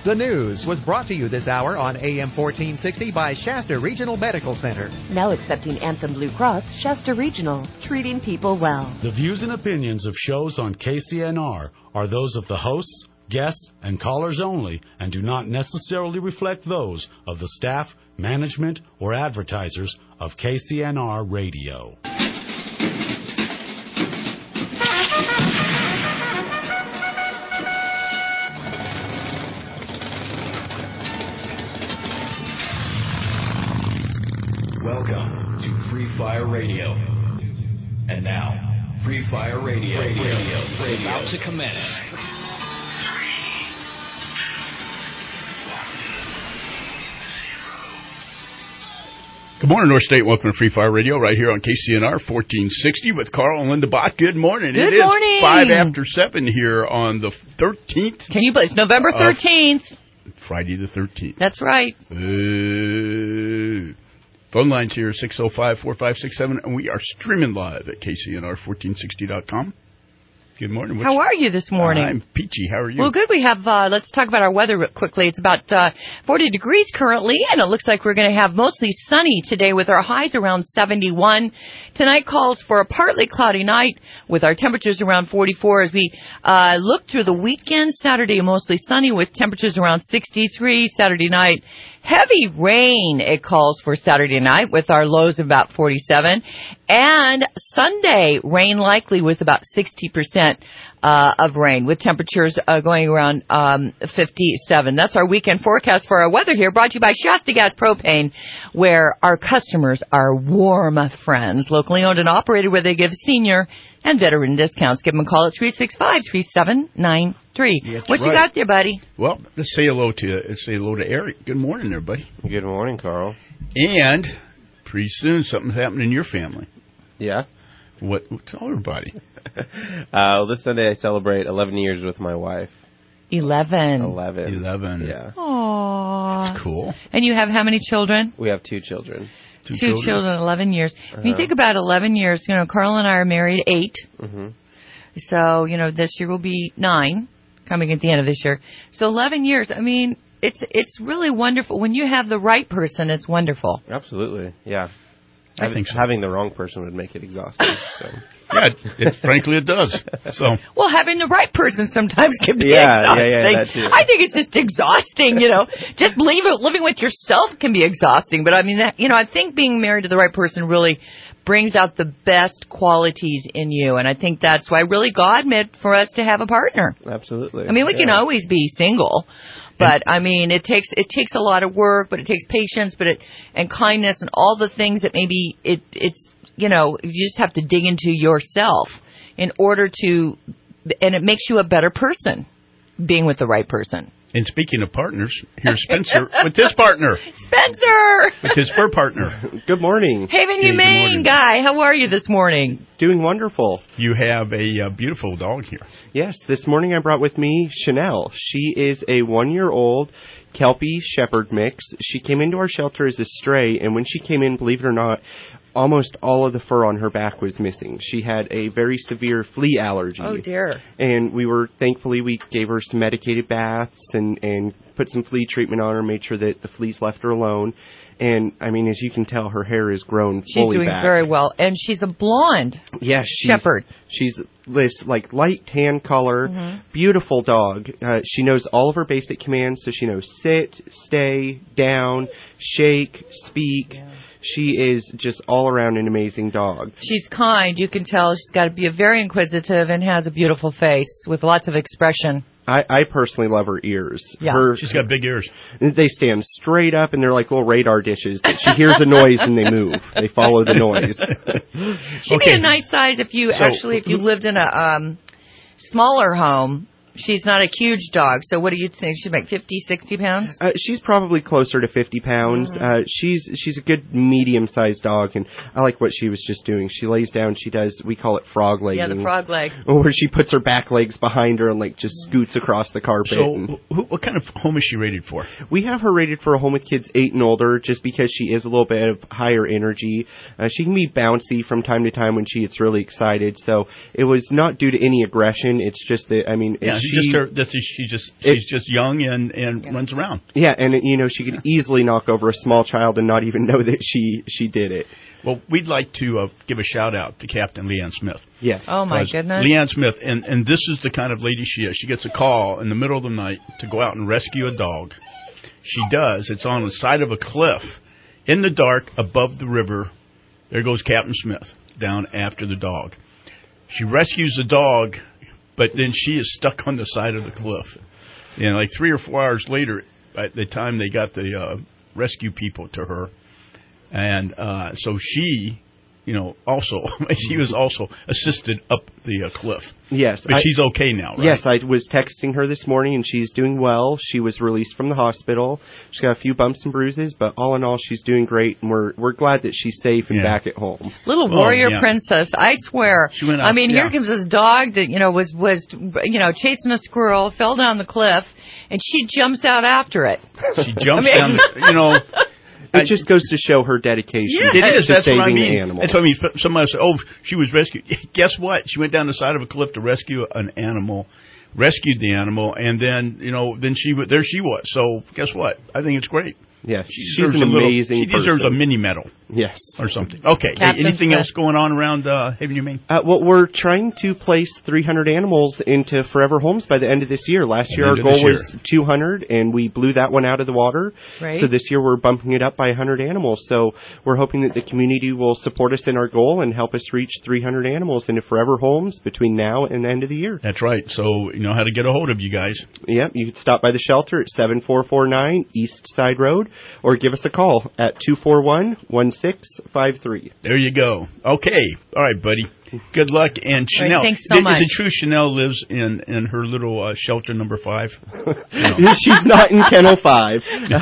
The news was brought to you this hour on AM 1460 by Shasta Regional Medical Center. Now accepting Anthem Blue Cross, Shasta Regional, treating people well. The views and opinions of shows on KCNR are those of the hosts, guests, and callers only, and do not necessarily reflect those of the staff, management, or advertisers of KCNR Radio. Welcome to Free Fire Radio. And now, Free Fire Radio is about to commence. Good morning, North State. Welcome to Free Fire Radio right here on KCNR 1460 with Carl and Linda Bott. Good morning. Good morning. It is 5:07 here on the 13th. Can you believe it's November 13th? Friday the 13th. That's right. Phone lines here 605-4567, and we are streaming live at KCNR1460.com. Good morning. How are you this morning? I'm peachy. How are you? Well, good. We have, let's talk about our weather real quickly. It's about 40 degrees currently, and it looks like we're going to have mostly sunny today with our highs around 71. Tonight calls for a partly cloudy night with our temperatures around 44 as we look through the weekend. Saturday, mostly sunny with temperatures around 63. Saturday night, heavy rain, it calls for Saturday night with our lows of about 47. And Sunday, rain likely with about 60% of rain with temperatures going around 57. That's our weekend forecast for our weather here, brought to you by Shasta Gas Propane, where our customers are warm friends. Locally owned and operated, where they give senior and veteran discounts. Give them a call at 365-3793. What you got there, buddy? Well, let's say hello to Eric. Good morning there, buddy. Good morning, Carl. And pretty soon something's happening in your family. Yeah? What? Tell everybody. This Sunday I celebrate 11 years with my wife. 11. 11. Yeah. Aww. That's cool. And you have how many children? We have 2 children. Two children, 11 years. When you think about 11 years, Carl and I are married 8. Mm-hmm. So, this year will be 9, coming at the end of this year. So 11 years, it's really wonderful. When you have the right person, it's wonderful. Absolutely, yeah. I think so. Having the wrong person would make it exhausting. So. Yeah, frankly it does. So. Well, having the right person sometimes can be exhausting. Yeah, that too. I think it's just exhausting, Just living with yourself can be exhausting. But I think being married to the right person really brings out the best qualities in you. And I think that's why really God meant for us to have a partner. Absolutely. We can always be single. But it takes a lot of work, but it takes patience, and kindness and all the things that maybe it's you just have to dig into yourself in order to, and it makes you a better person being with the right person. And speaking of partners, here's Spencer with his partner. Spencer! With his fur partner. Good morning. Haven Humane guy, how are you this morning? Doing wonderful. You have a beautiful dog here. Yes, this morning I brought with me Chanel. She is a 1-year-old Kelpie Shepherd mix. She came into our shelter as a stray, and when she came in, believe it or not, almost all of the fur on her back was missing. She had a very severe flea allergy. Oh, dear. And thankfully, we gave her some medicated baths and put some flea treatment on her, made sure that the fleas left her alone. And, as you can tell, her hair has grown fully back. She's doing very well. And she's a blonde shepherd. She's this, light tan color, beautiful dog. She knows all of her basic commands, so she knows sit, stay, down, shake, speak. Yeah. She is just all around an amazing dog. She's kind. You can tell she's got to be very inquisitive and has a beautiful face with lots of expression. I personally love her ears. Yeah. She's got big ears. They stand straight up, and they're like little radar dishes. She hears a noise, and they move. They follow the noise. She'd be a nice size if you lived in a smaller home. She's not a huge dog, so what do you think? She's like 50, 60 pounds? She's probably closer to 50 pounds. Mm-hmm. She's a good medium-sized dog, and I like what she was just doing. She lays down, she does, we call it frog legging. Yeah, the frog leg. Where she puts her back legs behind her and just scoots across the carpet. So what kind of home is she rated for? We have her rated for a home with kids 8 and older, just because she is a little bit of higher energy. She can be bouncy from time to time when she gets really excited, so it was not due to any aggression. It's just that, she's just young and runs around. Yeah, and she could easily knock over a small child and not even know that she did it. Well, we'd like to give a shout out to Captain Leanne Smith. Yes. Oh my goodness. Leanne Smith, and this is the kind of lady she is. She gets a call in the middle of the night to go out and rescue a dog. She does. It's on the side of a cliff in the dark above the river. There goes Captain Smith down after the dog. She rescues the dog, but then she is stuck on the side of the cliff. And like 3 or 4 hours later, by the time they got the rescue people to her, and so she, also she was also assisted up the cliff. Yes, but she's okay now, right? Yes, I was texting her this morning, and she's doing well. She was released from the hospital. She's got a few bumps and bruises, but all in all, she's doing great, and we're glad that she's safe and back at home. Little warrior princess, I swear. She went out, here comes this dog that was chasing a squirrel, fell down the cliff, and she jumps out after it. She jumps down. It just goes to show her dedication. Yeah, it is. That's saving what I mean. animals. That's what I mean. Somebody said, "Oh, she was rescued." Guess what? She went down the side of a cliff to rescue an animal, rescued the animal, and then there she was. So guess what? I think it's great. Yes, she's an amazing person. She deserves a mini medal. Yes. Or something. Okay. Hey, anything else going on around Haven Humane? Well, we're trying to place 300 animals into Forever Homes by the end of this year. Last year our goal was 200, and we blew that one out of the water. Right. So this year we're bumping it up by 100 animals. So we're hoping that the community will support us in our goal and help us reach 300 animals into Forever Homes between now and the end of the year. That's right. So you know how to get a hold of you guys. Yep. You can stop by the shelter at 7449 East Side Road, or give us a call at 241-1653. There you go. Okay. All right, buddy. Good luck. And Chanel. Right, thanks so much. Is it true Chanel lives in her little shelter number 5? No. She's not in Kennel 5.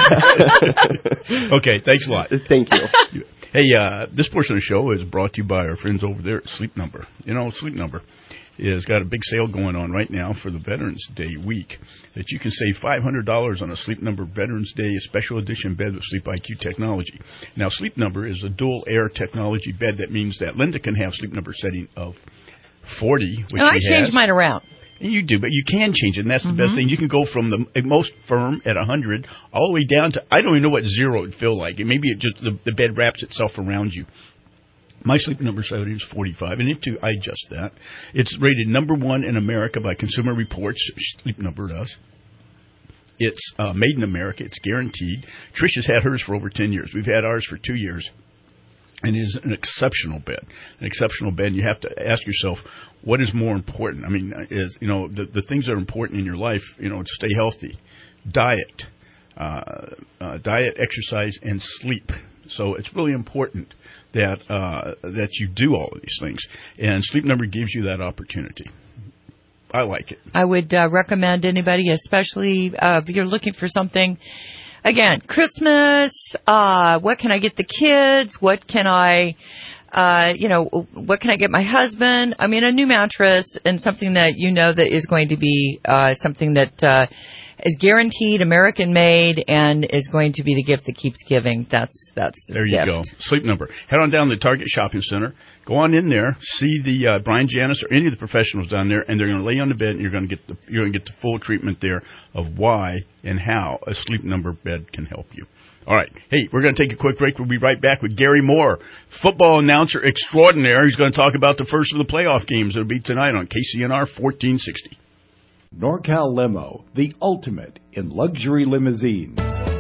Okay. Thanks a lot. Thank you. Hey, this portion of the show is brought to you by our friends over there at Sleep Number. Sleep Number has got a big sale going on right now for the Veterans Day week that you can save $500 on a Sleep Number Veterans Day special edition bed with Sleep IQ technology. Now, Sleep Number is a dual air technology bed. That means that Linda can have Sleep Number setting of 40, which I changed mine around. And you do, but you can change it, and that's the best thing. You can go from the most firm at 100 all the way down to, I don't even know what 0 would feel like. Maybe it just the bed wraps itself around you. My Sleep Number setting is 45, and I adjust that. It's rated number 1 in America by Consumer Reports. Sleep Number does. It's made in America. It's guaranteed. Trish has had hers for over 10 years. We've had ours for 2 years. And it is an exceptional bed. An exceptional bed. And you have to ask yourself, what is more important? I mean, the things that are important in your life, to stay healthy. Diet, exercise, and sleep. So it's really important that you do all of these things. And Sleep Number gives you that opportunity. I like it. I would recommend anybody, especially if you're looking for something. Again, Christmas, what can I get the kids? What can I, what can I get my husband? I mean, a new mattress and something that that is going to be something that is guaranteed, American made, and is going to be the gift that keeps giving. That's there you go. Sleep Number. Head on down to the Target Shopping Center. Go on in there, see the Brian Janis or any of the professionals down there, and they're going to lay you on the bed, and you're going to get the full treatment there of why and how a Sleep Number bed can help you. All right. Hey, we're going to take a quick break. We'll be right back with Gary Moore, football announcer extraordinaire. He's going to talk about the first of the playoff games. It'll be tonight on KCNR 1460. NorCal Limo, the ultimate in luxury limousines.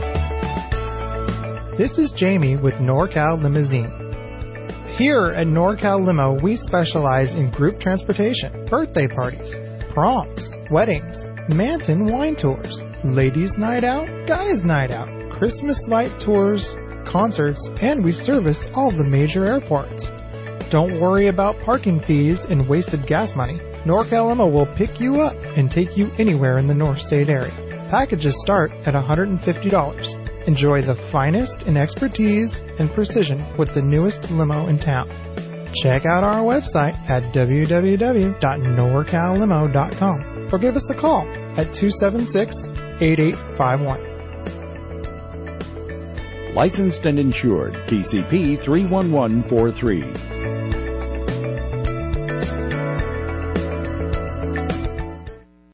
This is Jamie with NorCal Limousine. Here at NorCal Limo, we specialize in group transportation, birthday parties, proms, weddings, Manton wine tours, ladies' night out, guys' night out, Christmas light tours, concerts, and we service all the major airports. Don't worry about parking fees and wasted gas money. NorCal Limo will pick you up and take you anywhere in the North State area. Packages start at $150. Enjoy the finest in expertise and precision with the newest limo in town. Check out our website at www.norcallimo.com or give us a call at 276-8851. Licensed and insured, TCP 31143.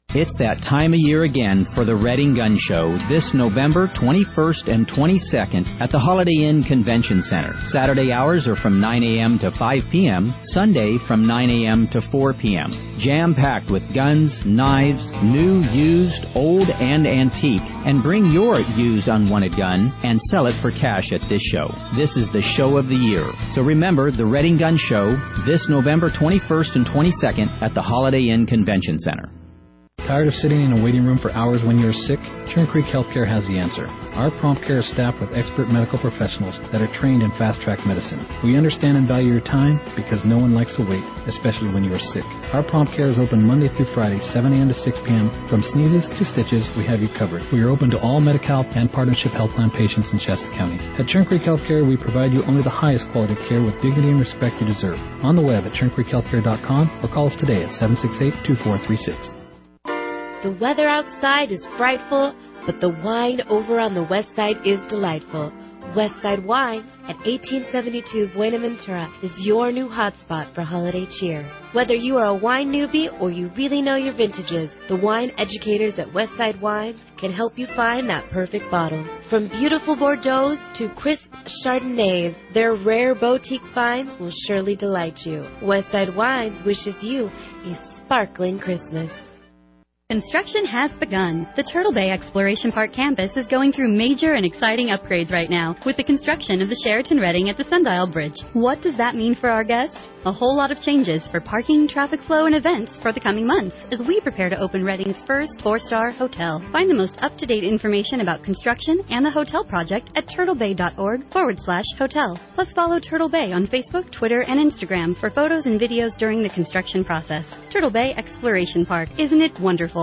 It's that time of year again for the Reading Gun Show this November 21st and 22nd at the Holiday Inn Convention Center. Saturday hours are from 9 a.m. to 5 p.m., Sunday from 9 a.m. to 4 p.m. Jam-packed with guns, knives, new, used, old, and antique. And bring your used unwanted gun and sell it for cash at this show. This is the show of the year. So remember, the Reading Gun Show this November 21st and 22nd at the Holiday Inn Convention Center. Tired of sitting in a waiting room for hours when you're sick? Turn Creek Healthcare has the answer. Our prompt care is staffed with expert medical professionals that are trained in fast-track medicine. We understand and value your time because no one likes to wait, especially when you are sick. Our prompt care is open Monday through Friday, 7 a.m. to 6 p.m. From sneezes to stitches, we have you covered. We are open to all Medi-Cal and Partnership Health Plan patients in Shasta County. At Turn Creek Healthcare, we provide you only the highest quality care with dignity and respect you deserve. On the web at turncreekhealthcare.com or call us today at 768-2436. The weather outside is frightful, but the wine over on the west side is delightful. Westside Wine at 1872 Buenaventura is your new hotspot for holiday cheer. Whether you are a wine newbie or you really know your vintages, the wine educators at Westside Wines can help you find that perfect bottle. From beautiful Bordeaux to crisp Chardonnays, their rare boutique finds will surely delight you. Westside Wines wishes you a sparkling Christmas. Construction has begun. The Turtle Bay Exploration Park campus is going through major and exciting upgrades right now with the construction of the Sheraton Reading at the Sundial Bridge. What does that mean for our guests? A whole lot of changes for parking, traffic flow, and events for the coming months as we prepare to open Reading's first 4-star hotel. Find the most up-to-date information about construction and the hotel project at turtlebay.org/hotel. Plus follow Turtle Bay on Facebook, Twitter, and Instagram for photos and videos during the construction process. Turtle Bay Exploration Park. Isn't it wonderful?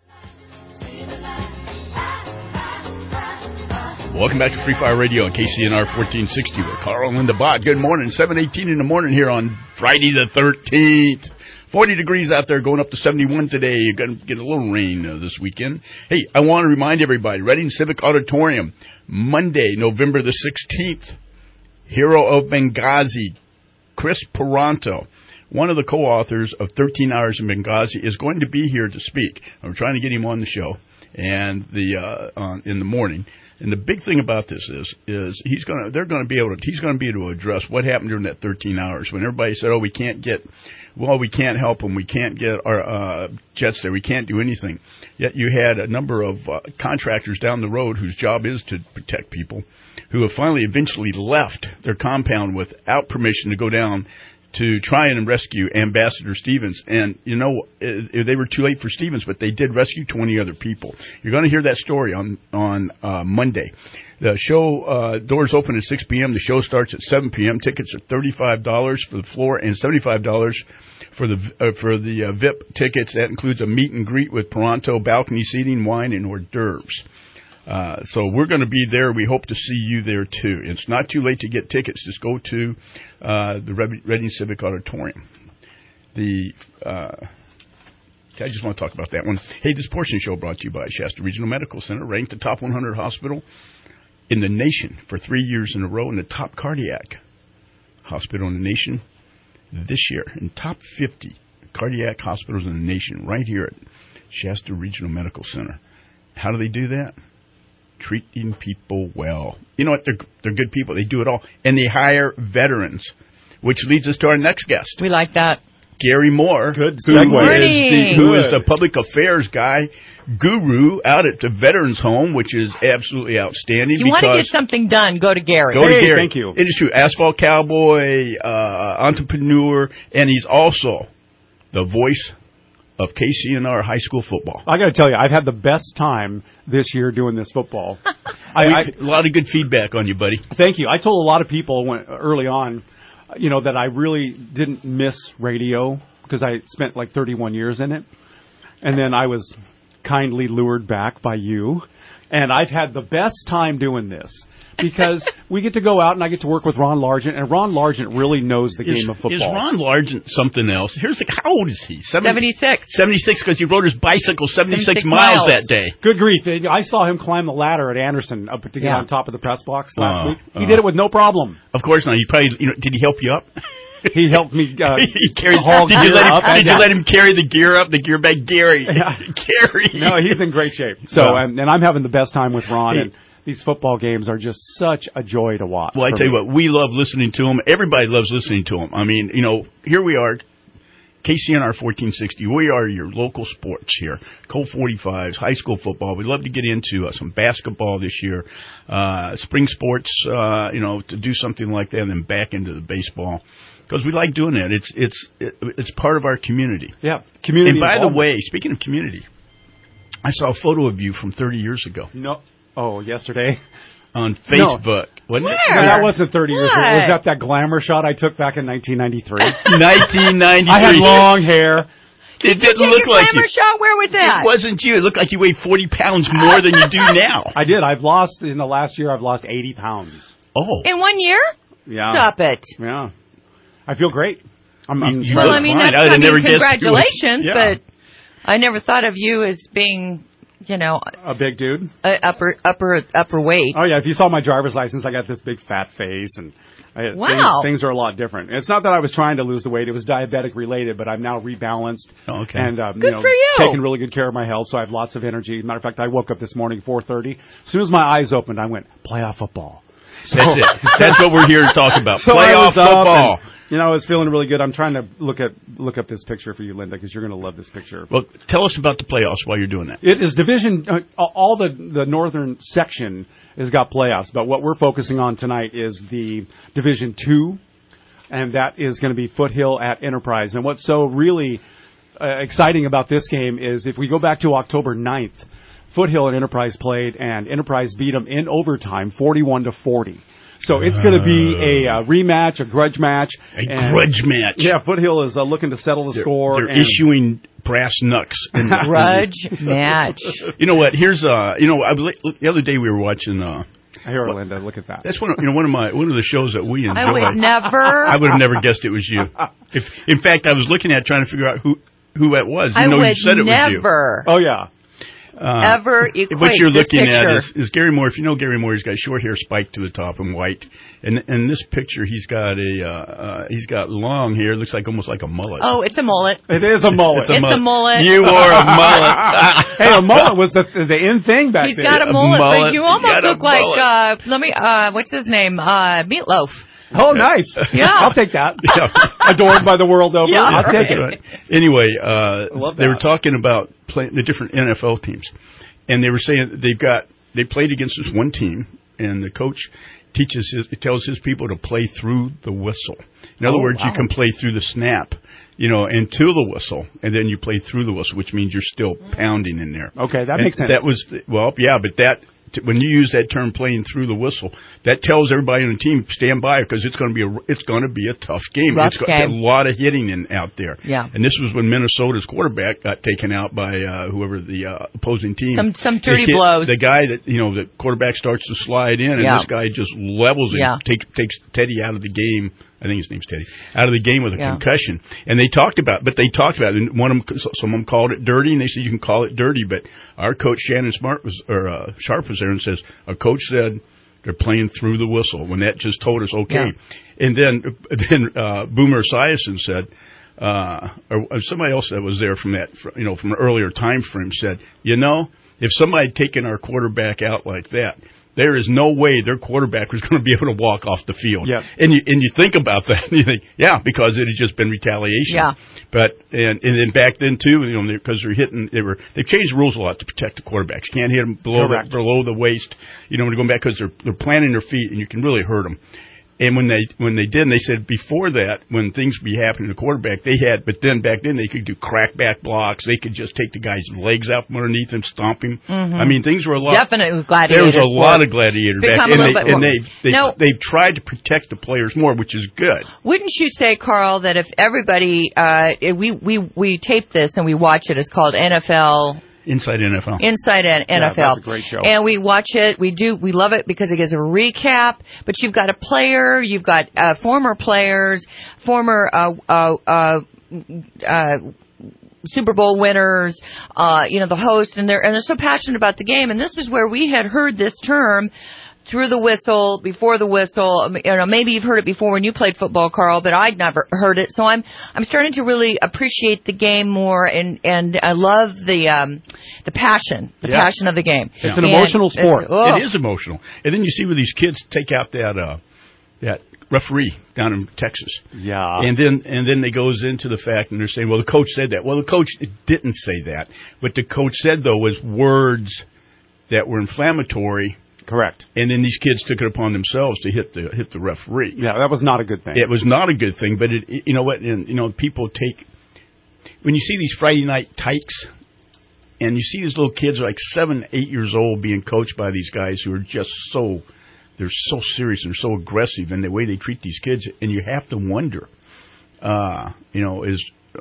Welcome back to Free Fire Radio on KCNR 1460 with Carl and Linda Bott. Good morning. 7:18 in the morning here on Friday the 13th. 40 degrees out there, going up to 71 today. You're going to get a little rain this weekend. Hey, I want to remind everybody, Reading Civic Auditorium, Monday, November the 16th. Hero of Benghazi, Chris Paranto, one of the co-authors of 13 Hours in Benghazi, is going to be here to speak. I'm trying to get him on the show and in the morning. And the big thing about this is he's going to be able to address what happened during that 13 hours when everybody said, "Oh, we can't help them, we can't get our jets there, we can't do anything." Yet you had a number of contractors down the road whose job is to protect people, who have eventually left their compound without permission to go down to try and rescue Ambassador Stevens. And, they were too late for Stevens, but they did rescue 20 other people. You're going to hear that story on Monday. The show doors open at 6 p.m. The show starts at 7 p.m. Tickets are $35 for the floor and $75 for the VIP tickets. That includes a meet and greet with Paranto, balcony seating, wine, and hors d'oeuvres. So we're going to be there. We hope to see you there, too. It's not too late to get tickets. Just go to the Reading Civic Auditorium. I just want to talk about that one. Hey, this portion of the show brought to you by Shasta Regional Medical Center, ranked the top 100 hospital in the nation for 3 years in a row, and the top cardiac hospital in the nation this year, and top 50 cardiac hospitals in the nation right here at Shasta Regional Medical Center. How do they do that? Treating people well. You know what? They're good people. They do it all. And they hire veterans, which leads us to our next guest. We like that. Gary Moore, who is the public affairs guy, guru out at the Veterans Home, which is absolutely outstanding. You want to get something done, go to Gary. Go to Gary. Thank you. It is true. Asphalt cowboy, entrepreneur, and he's also the voice of KCNR high school football. I got to tell you, I've had the best time this year doing this football. A lot of good feedback on you, buddy. Thank you. I told a lot of people early on, that I really didn't miss radio because I spent like 31 years in it. And then I was kindly lured back by you. And I've had the best time doing this because we get to go out and I get to work with Ron Largent. And Ron Largent really knows the game of football. Is Ron Largent something else? How old is he? 76. 76 because he rode his bicycle 76 miles that day. Good grief. I saw him climb the ladder at Anderson up to get on top of the press box last week. He did it with no problem. Of course not. He probably, did he help you up? He helped me he carried, haul did you gear let him, up. Did you let him carry the gear up, the gear bag? Gary. Gary. No, he's in great shape. So, and I'm having the best time with Ron, and these football games are just such a joy to watch. Well, I tell you what, we love listening to them. Everybody loves listening to them. I mean, here we are, KCNR 1460. We are your local sports here. Colt 45s, high school football. We'd love to get into some basketball this year, spring sports, to do something like that, and then back into the baseball. Because we like doing that. It's part of our community. Yeah, community. And by the way, speaking of community, I saw a photo of you from 30 years ago. No. Oh, yesterday? On Facebook. No. Wasn't it? No, that wasn't 30 years ago. Was that glamour shot I took back in 1993? 1993. I had long hair. It didn't look like you. Shot? Where was that? It wasn't you. It looked like you weighed 40 pounds more than you do now. I did. In the last year, I've lost 80 pounds. Oh. In 1 year? Yeah. Stop it. Yeah. I feel great. Congratulations, but I never thought of you as being, a big dude. Upper weight. Oh, yeah. If you saw my driver's license, I got this big fat face, and things are a lot different. It's not that I was trying to lose the weight. It was diabetic related, but I'm now rebalanced. Oh, okay. And, good for you. Taking really good care of my health, so I have lots of energy. Matter of fact, I woke up this morning 4:30. As soon as my eyes opened, I went, playoff football. That's it. That's what we're here to talk about. So playoff football. And, I was feeling really good. I'm trying to look up this picture for you, Linda, because you're going to love this picture. Well, tell us about the playoffs while you're doing that. It is division. All the northern section has got playoffs, but what we're focusing on tonight is the Division 2, and that is going to be Foothill at Enterprise. And what's so really exciting about this game is if we go back to October 9th, Foothill and Enterprise played, and Enterprise beat them in overtime, 41-40. So it's going to be a rematch, a grudge match. Grudge match. Yeah, Foothill is looking to settle the score. They're issuing brass knucks. Grudge match. You know what? Here's the other day we were watching. Here, Linda, look at that. That's one of the shows that we enjoy. I would have never guessed it was you. In fact, I was looking at trying to figure out who that was. I would you said it was you. Oh yeah. Ever equate what you're looking at is Gary Moore. If you know Gary Moore, he's got short hair spiked to the top and white. And in this picture, he's got long hair. Looks almost like a mullet. Oh, it's a mullet. It is a mullet. It's a mullet. You wore a mullet. Hey, a mullet was the in thing back then. He's got a mullet, but you almost look like what's his name? Meatloaf. Oh, nice. Yeah. I'll take that. Yeah. Adored by the world over. Yeah, I'll take it. Right. Anyway, they were talking about the different NFL teams, and they were saying they played against this one team, and the coach tells his people to play through the whistle. In other words, you can play through the snap, and to the whistle, and then you play through the whistle, which means you're still pounding in there. Okay, that makes sense. That was when you use that term, playing through the whistle, that tells everybody on the team, stand by, because it's going to be a tough game. Rough it's got a lot of hitting out there. Yeah. And this was when Minnesota's quarterback got taken out by whoever the opposing team. Some dirty blows. The guy the quarterback starts to slide in, and this guy just levels him, takes Teddy out of the game. I think his name's Teddy. Out of the game with a concussion. And they talked about it. And some of them called it dirty, and they said you can call it dirty, but our coach Shannon Sharp was there and says, our coach said they're playing through the whistle, when that just told us okay. Yeah. And then Boomer Esiason said, or somebody else that was there from an earlier time frame said, if somebody had taken our quarterback out like that, there is no way their quarterback was going to be able to walk off the field. Yep. And you think about that, and you think, because it had just been retaliation. Yeah. But and then back then too, because they've changed the rules a lot to protect the quarterbacks. You can't hit them below the waist. When you're going back, because they're planting their feet, and you can really hurt them. And when they did, and they said before that, when things would be happening to the quarterback, but then back then they could do crackback blocks. They could just take the guy's legs out from underneath him, stomp him. Mm-hmm. I mean, things were a lot. Definitely gladiator. There was a lot of gladiator back then, and they've tried to protect the players more, which is good. Wouldn't you say, Carl, that if everybody we tape this and we watch it, it's called NFL. Inside NFL. NFL. That's a great show. And we watch it. We love it because it gives a recap. But you've got a player, you've got former players, former Super Bowl winners, the hosts, and they're so passionate about the game. And this is where we had heard this term, through the whistle, before the whistle. Maybe you've heard it before when you played football, Carl, but I'd never heard it. So I'm starting to really appreciate the game more, and I love the passion, passion of the game. It's an emotional sport. It is emotional. And then you see where these kids take out that referee down in Texas. Yeah. And then they goes into the fact, and they're saying, well, the coach said that. Well, the coach didn't say that. What the coach said, though, was words that were inflammatory. Correct. And then these kids took it upon themselves to hit the referee. Yeah, that was not a good thing. It was not a good thing, but you know what? And, people take, when you see these Friday night tykes, and you see these little kids like 7, 8 years old being coached by these guys who are just they're so serious and so aggressive in the way they treat these kids, and you have to wonder, is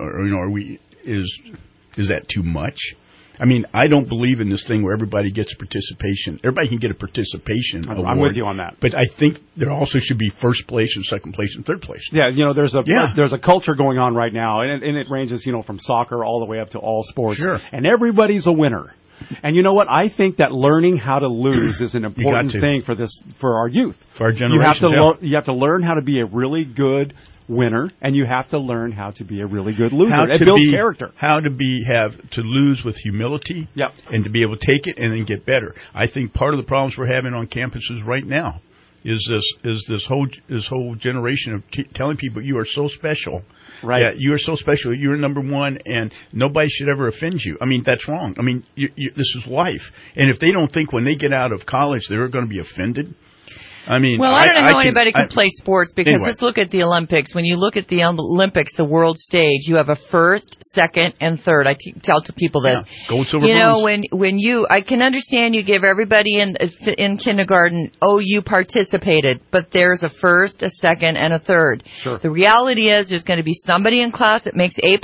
that too much? I mean, I don't believe in this thing where everybody gets participation. Everybody can get a participation award. I'm with you on that. But I think there also should be first place and second place and third place. Yeah, there's a culture going on right now, and it ranges, from soccer all the way up to all sports. Sure. And everybody's a winner. And you know what? I think that learning how to lose is an important thing for our youth. For our generation. You have to learn how to be a really good winner, and you have to learn how to be a really good loser. It builds character. How to lose with humility, and to be able to take it and then get better. I think part of the problems we're having on campuses right now is this whole generation of telling people you are so special. Right. Yeah, you are so special. You're number one, and nobody should ever offend you. I mean, that's wrong. I mean, this is life. And if they don't think when they get out of college they're going to be offended, I mean, well, I don't know how anybody can play sports, because let's look at the Olympics. When you look at the Olympics, the world stage, you have a first, second, and third. I tell to people this. Yeah. Gold, silver, bronze. I can understand you give everybody in kindergarten, you participated, but there's a first, a second, and a third. Sure. The reality is there's going to be somebody in class that makes A+.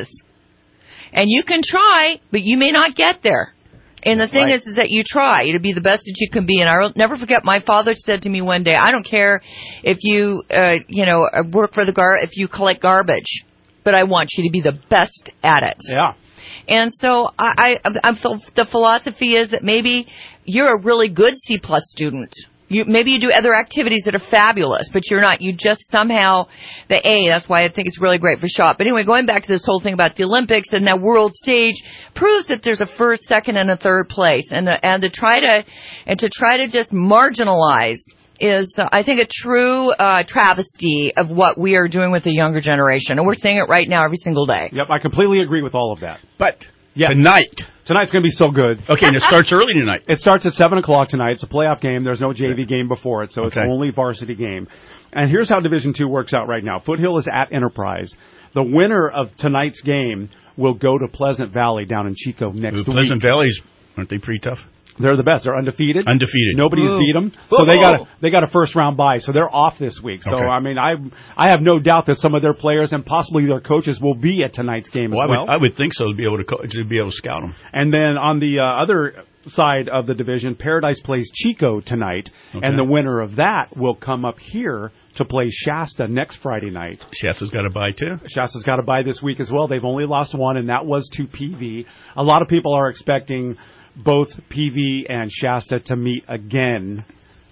And you can try, but you may not get there. And the thing is that you try to be the best that you can be. And I'll never forget, my father said to me one day, I don't care if you, work for if you collect garbage, but I want you to be the best at it. Yeah. And so the philosophy is that maybe you're a really good C+ student. Maybe you do other activities that are fabulous, but you're not. You just somehow, the A, that's why I think it's really great for shot. But anyway, going back to this whole thing about the Olympics and that world stage proves that there's a first, second, and a third place. And to try to just marginalize is, I think, a true travesty of what we are doing with the younger generation. And we're seeing it right now every single day. Yep, I completely agree with all of that. But Tonight's going to be so good. Okay, and it starts early tonight. It starts at 7 o'clock tonight. It's a playoff game. There's no JV game before it, so it's only varsity game. And here's how Division II works out right now. Foothill is at Enterprise. The winner of tonight's game will go to Pleasant Valley down in Chico next week. Pleasant Valleys, aren't they pretty tough? They're the best. They're undefeated. Nobody's Ooh. beat them. So they got a first round bye. So they're off this week. So I mean, I have no doubt that some of their players and possibly their coaches will be at tonight's game as well. I would think so, to be able to scout them. And then on the other side of the division, Paradise plays Chico tonight, and the winner of that will come up here to play Shasta next Friday night. Shasta's got a bye too. Shasta's got a bye this week as well. They've only lost one, and that was to PV. A lot of people are expecting both PV and Shasta to meet again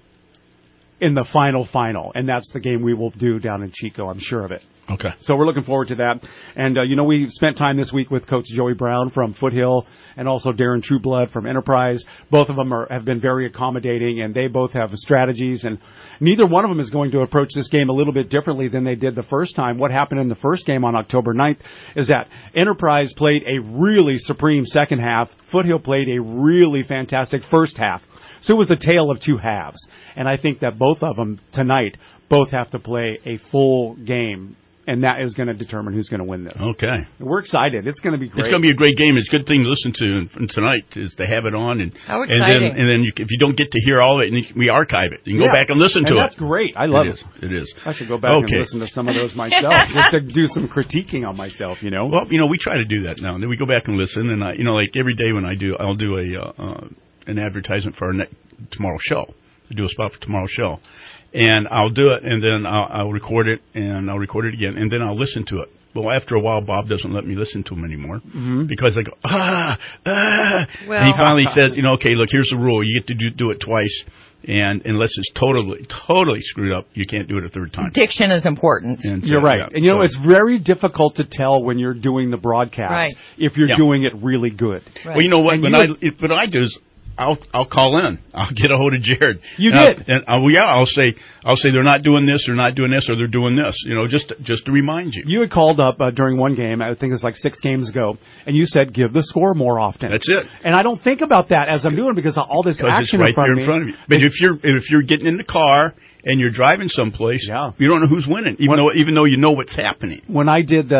in the final, and that's the game we will do down in Chico, I'm sure of it. Okay. So we're looking forward to that. And, we spent time this week with Coach Joey Brown from Foothill and also Darren Trueblood from Enterprise. Both of them have been very accommodating, and they both have strategies. And neither one of them is going to approach this game a little bit differently than they did the first time. What happened in the first game on October 9th is that Enterprise played a really supreme second half. Foothill played a really fantastic first half. So it was the tale of two halves. And I think that both of them tonight both have to play a full game. And that is going to determine who's going to win this. Okay. We're excited. It's going to be great. It's going to be a great game. It's a good thing to listen to tonight is to have it on. And, how exciting. And then if you don't get to hear all of it, we archive it. You can go back and listen to it. That's great. I love it. It is. I should go back and listen to some of those myself just to do some critiquing on myself, Well, we try to do that now. Then we go back and listen. And, like every day when I'll do an advertisement for our tomorrow's show. To do a spot for tomorrow's show. And I'll do it, and then I'll record it, and I'll record it again, and then I'll listen to it. Well, after a while, Bob doesn't let me listen to him anymore because I go, Well, and he finally says, okay, look, here's the rule. You get to do it twice. And unless it's totally screwed up, you can't do it a third time. Diction is important. And you're right. And it's very difficult to tell when you're doing the broadcast if you're doing it really good. Right. Well, you know what? What I do is I'll call in. I'll get a hold of Jared. You did? And I'll say they're not doing this, or they're doing this. Just to remind you. You had called up during one game. I think it was like 6 games ago, and you said give the score more often. That's it. And I don't think about that as I'm doing because all this action it's right there in front of you. But if you're getting in the car and you're driving someplace, you don't know who's winning, even though you know what's happening. When I did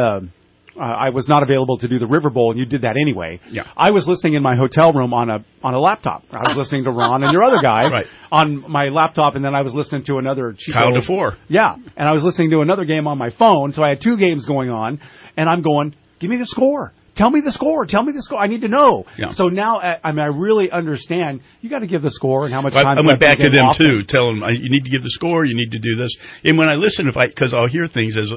I was not available to do the River Bowl, and you did that anyway. Yeah. I was listening in my hotel room on a laptop. I was listening to Ron and your other guy on my laptop, and then I was listening to another Kyle DeFore. Yeah, and I was listening to another game on my phone, so I had 2 games going on, and I'm going, give me the score. Tell me the score. Tell me the score. I need to know. Yeah. So now, I really understand. You got to give the score and how much time. I went back to them too. Tell them you need to give the score. You need to do this. And when I listen, because I'll hear things as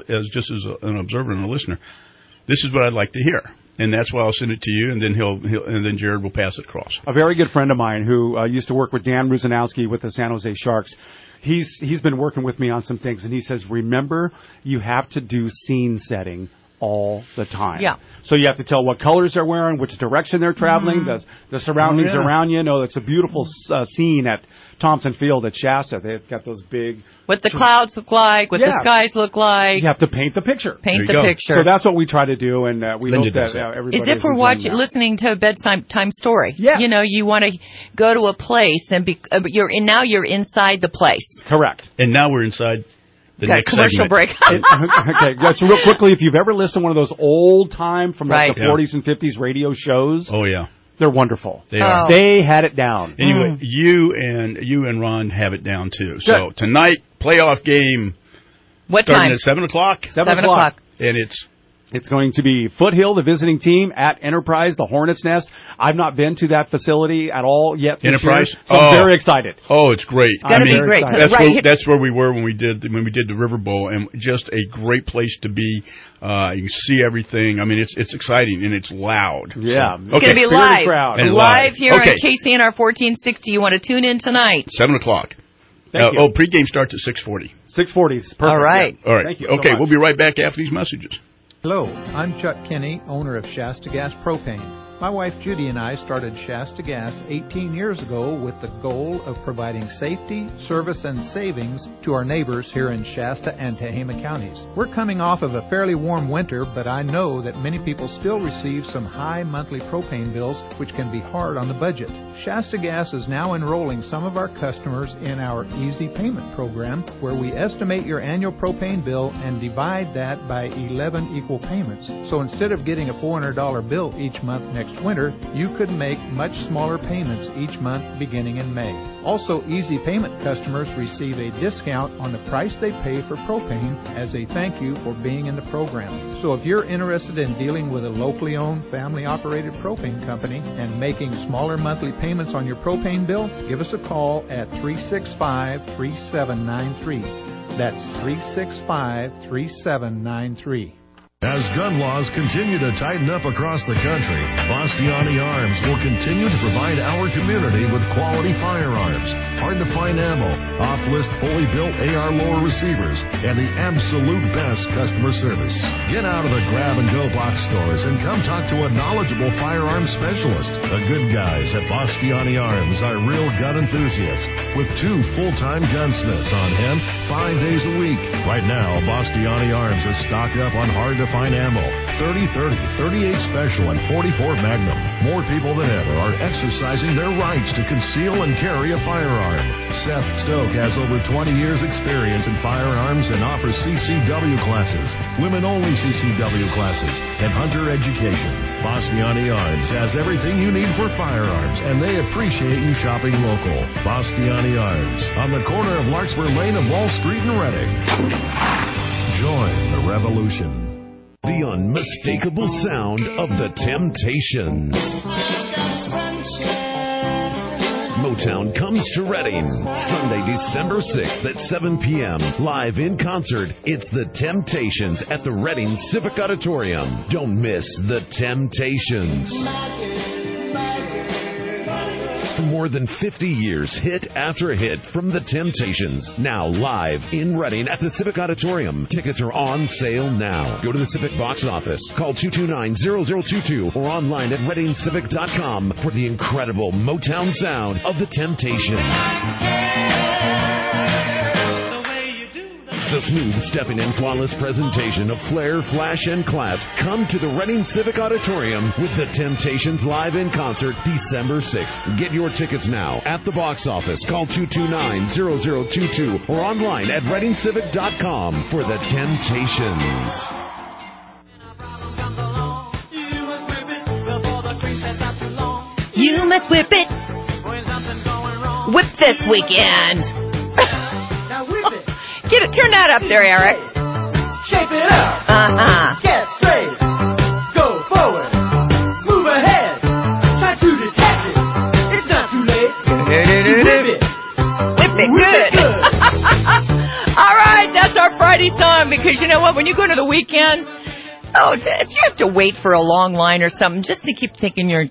an observer and a listener. This is what I'd like to hear, and that's why I'll send it to you, and then and then Jared will pass it across. A very good friend of mine who used to work with Dan Ruzanowski with the San Jose Sharks, he's been working with me on some things, and he says, remember, you have to do scene setting all the time. Yeah. So you have to tell what colors they're wearing, which direction they're traveling, the surroundings around you. It's a beautiful scene at Thompson Field at Shasta. They've got those big... What the clouds look like, what the skies look like. You have to paint the picture. Paint the picture. So that's what we try to do, and we hope that everybody is if we're listening to a bedtime story. Yeah. You want to go to a place, and you're inside the place. Correct. And now we're inside... The next commercial break. Okay, so real quickly, if you've ever listened to one of those old time from the 40s and 50s radio shows, they're wonderful. They are. They had it down. Anyway, you and Ron have it down too. Good. So tonight, playoff game. What starting time? At 7 o'clock. 7 o'clock. And it's going to be Foothill, the visiting team, at Enterprise, the Hornet's Nest. I've not been to that facility at all yet this Enterprise? year, so I'm very excited. Oh, it's great. It's going to be great. That's where we were when we did the River Bowl, and just a great place to be. You can see everything. I mean, it's exciting, and it's loud. Yeah. So. It's going to be live. Live here on KCNR 1460. You want to tune in tonight. 7 o'clock. Thank you. Pregame starts at 6:40. 6:40 is perfect. All right. Yeah. All right. Thank you okay, so much. We'll be right back after these messages. Hello, I'm Chuck Kinney, owner of Shasta Gas Propane. My wife Judy and I started Shasta Gas 18 years ago with the goal of providing safety, service, and savings to our neighbors here in Shasta and Tehama counties. We're coming off of a fairly warm winter, but I know that many people still receive some high monthly propane bills, which can be hard on the budget. Shasta Gas is now enrolling some of our customers in our Easy Payment program, where we estimate your annual propane bill and divide that by 11 equal payments. So instead of getting a $400 bill each month next winter, you could make much smaller payments each month beginning in May. Also, Easy Payment customers receive a discount on the price they pay for propane as a thank you for being in the program. So if you're interested in dealing with a locally owned, family-operated propane company and making smaller monthly payments on your propane bill, give us a call at 365-3793. That's 365-3793. As gun laws continue to tighten up across the country, Bastiani Arms will continue to provide our community with quality firearms, hard-to-find ammo, off-list fully built AR lower receivers, and the absolute best customer service. Get out of the grab-and-go box stores and come talk to a knowledgeable firearms specialist. The good guys at Bastiani Arms are real gun enthusiasts with 2 full-time gunsmiths on hand 5 days a week. Right now, Bastiani Arms is stocked up on hard-to-find ammo, 30-30, 38 Special, and 44 Magnum. More people than ever are exercising their rights to conceal and carry a firearm. Seth Stoke has over 20 years experience in firearms and offers CCW classes, women-only CCW classes, and hunter education. Bastiani Arms has everything you need for firearms, and they appreciate you shopping local. Bastiani Arms, on the corner of Larkspur Lane and Wall Street in Reading. Join the revolution. The unmistakable sound of the Temptations. Motown comes to Reading. Sunday, December 6th at 7 p.m. Live in concert, it's The Temptations at the Reading Civic Auditorium. Don't miss The Temptations. For more than 50 years, hit after hit from The Temptations. Now live in Reading at the Civic Auditorium. Tickets are on sale now. Go to the Civic box office. Call 229-0022 or online at readingcivic.com for the incredible Motown sound of The Temptations. The smooth stepping and flawless presentation of flair, flash, and class come to the Reading Civic Auditorium with The Temptations live in concert December 6th. Get your tickets now at the box office. Call 229-0022 or online at readingcivic.com for The Temptations. You must whip it. Whip this weekend. Get it, turn that up there, Eric. Shape it up. Get straight. Go forward. Move ahead. Try to detect it. It's not too late. Whip it. Whip it good. All right, that's our Friday song, because you know what? When you go to the weekend, you have to wait for a long line or something just to keep thinking you're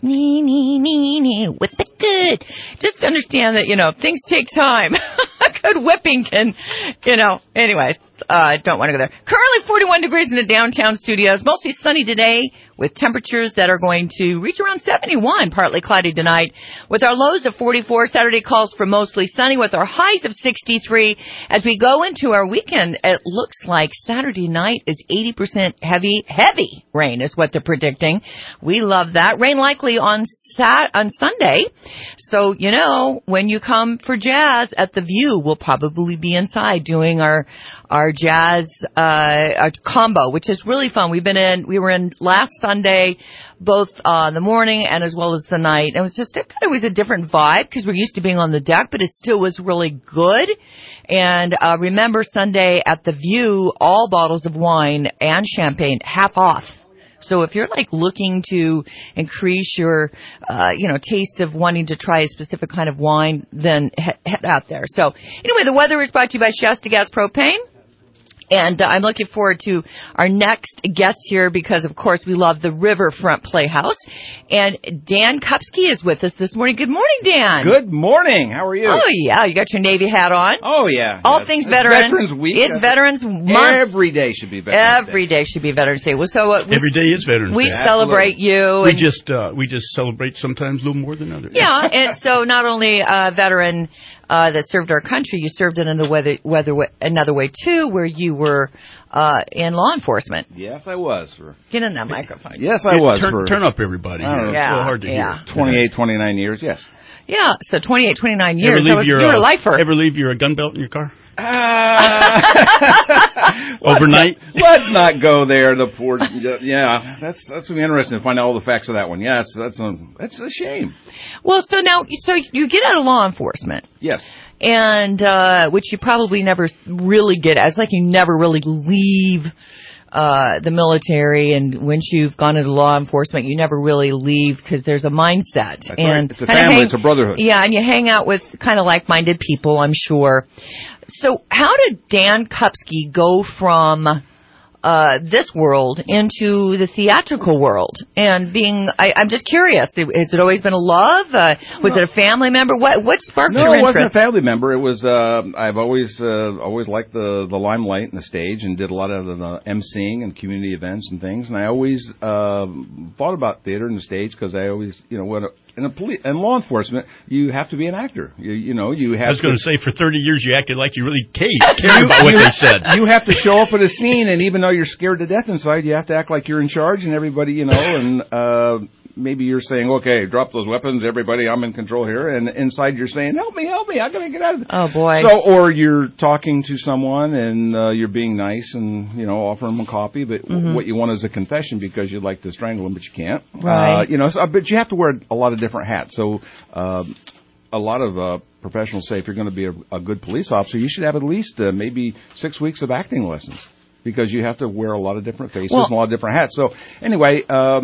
whip it good. Just understand that, things take time. A good whipping can, anyway, don't want to go there. Currently 41 degrees in the downtown studios. Mostly sunny today with temperatures that are going to reach around 71, partly cloudy tonight. With our lows of 44, Saturday calls for mostly sunny with our highs of 63. As we go into our weekend, it looks like Saturday night is 80% heavy rain is what they're predicting. We love that. Rain likely on Sunday. So, when you come for jazz at the View, we'll probably be inside doing our jazz combo, which is really fun. We were in last Sunday, both the morning and as well as the night. It was just a different vibe because we're used to being on the deck, but it still was really good. And remember, Sunday at the View, all bottles of wine and champagne half off. So if you're looking to increase your, taste of wanting to try a specific kind of wine, then head out there. So anyway, the weather is brought to you by Shasta Gas Propane. And I'm looking forward to our next guest here because, of course, we love the Riverfront Playhouse. And Dan Kupski is with us this morning. Good morning, Dan. Good morning. How are you? Oh, yeah. You got your Navy hat on. Oh, yeah. All things veteran. Veterans Week. It's Veterans Month. Every day should be Veterans Day. Every day should be Veterans Day. Well, every day is Veterans Day. We celebrate you. We just celebrate sometimes a little more than others. Yeah, and so not only a veteran that served our country, you served in another way too, where you were in law enforcement. Yes, I was. Get in that microphone. Yes, I was. Turn up, everybody. I don't know, yeah, it's a little hard to hear. 28, 29 years, yes. Yeah, so 28, 29 years. You were a lifer. Ever leave your gun belt in your car? Overnight? Let's not go there. The poor, yeah, that's going to be interesting to find out all the facts of that one. Yeah, that's a shame. Well, so you get out of law enforcement. Yes. And, which you probably never really get. It's like you never really leave, the military, and once you've gone into law enforcement, you never really leave because there's a mindset. That's right. It's a family. It's a brotherhood. Yeah, and you hang out with kind of like-minded people, I'm sure. So how did Dan Kupski go from this world into the theatrical world? And I'm just curious, has it always been a love? Was it a family member? What sparked your interest? No, it wasn't a family member. It was, I've always liked the limelight and the stage, and did a lot of the emceeing and community events and things. And I always thought about theater and the stage because I always, in law enforcement, you have to be an actor. You have. I was going to say, for 30 years, you acted like you really cared about what they said. You have to show up at a scene, and even though you're scared to death inside, you have to act like you're in charge, and everybody, and maybe you're saying, okay, drop those weapons, everybody, I'm in control here, and inside you're saying, help me, I gotta get out of this. Oh boy. So, or you're talking to someone, and you're being nice, and offering them a coffee, but what you want is a confession because you'd like to strangle them, but you can't. Right. But you have to wear a lot of different hats. So, a lot of professionals say if you're going to be a good police officer, you should have at least maybe 6 weeks of acting lessons, because you have to wear a lot of different faces and a lot of different hats. So anyway,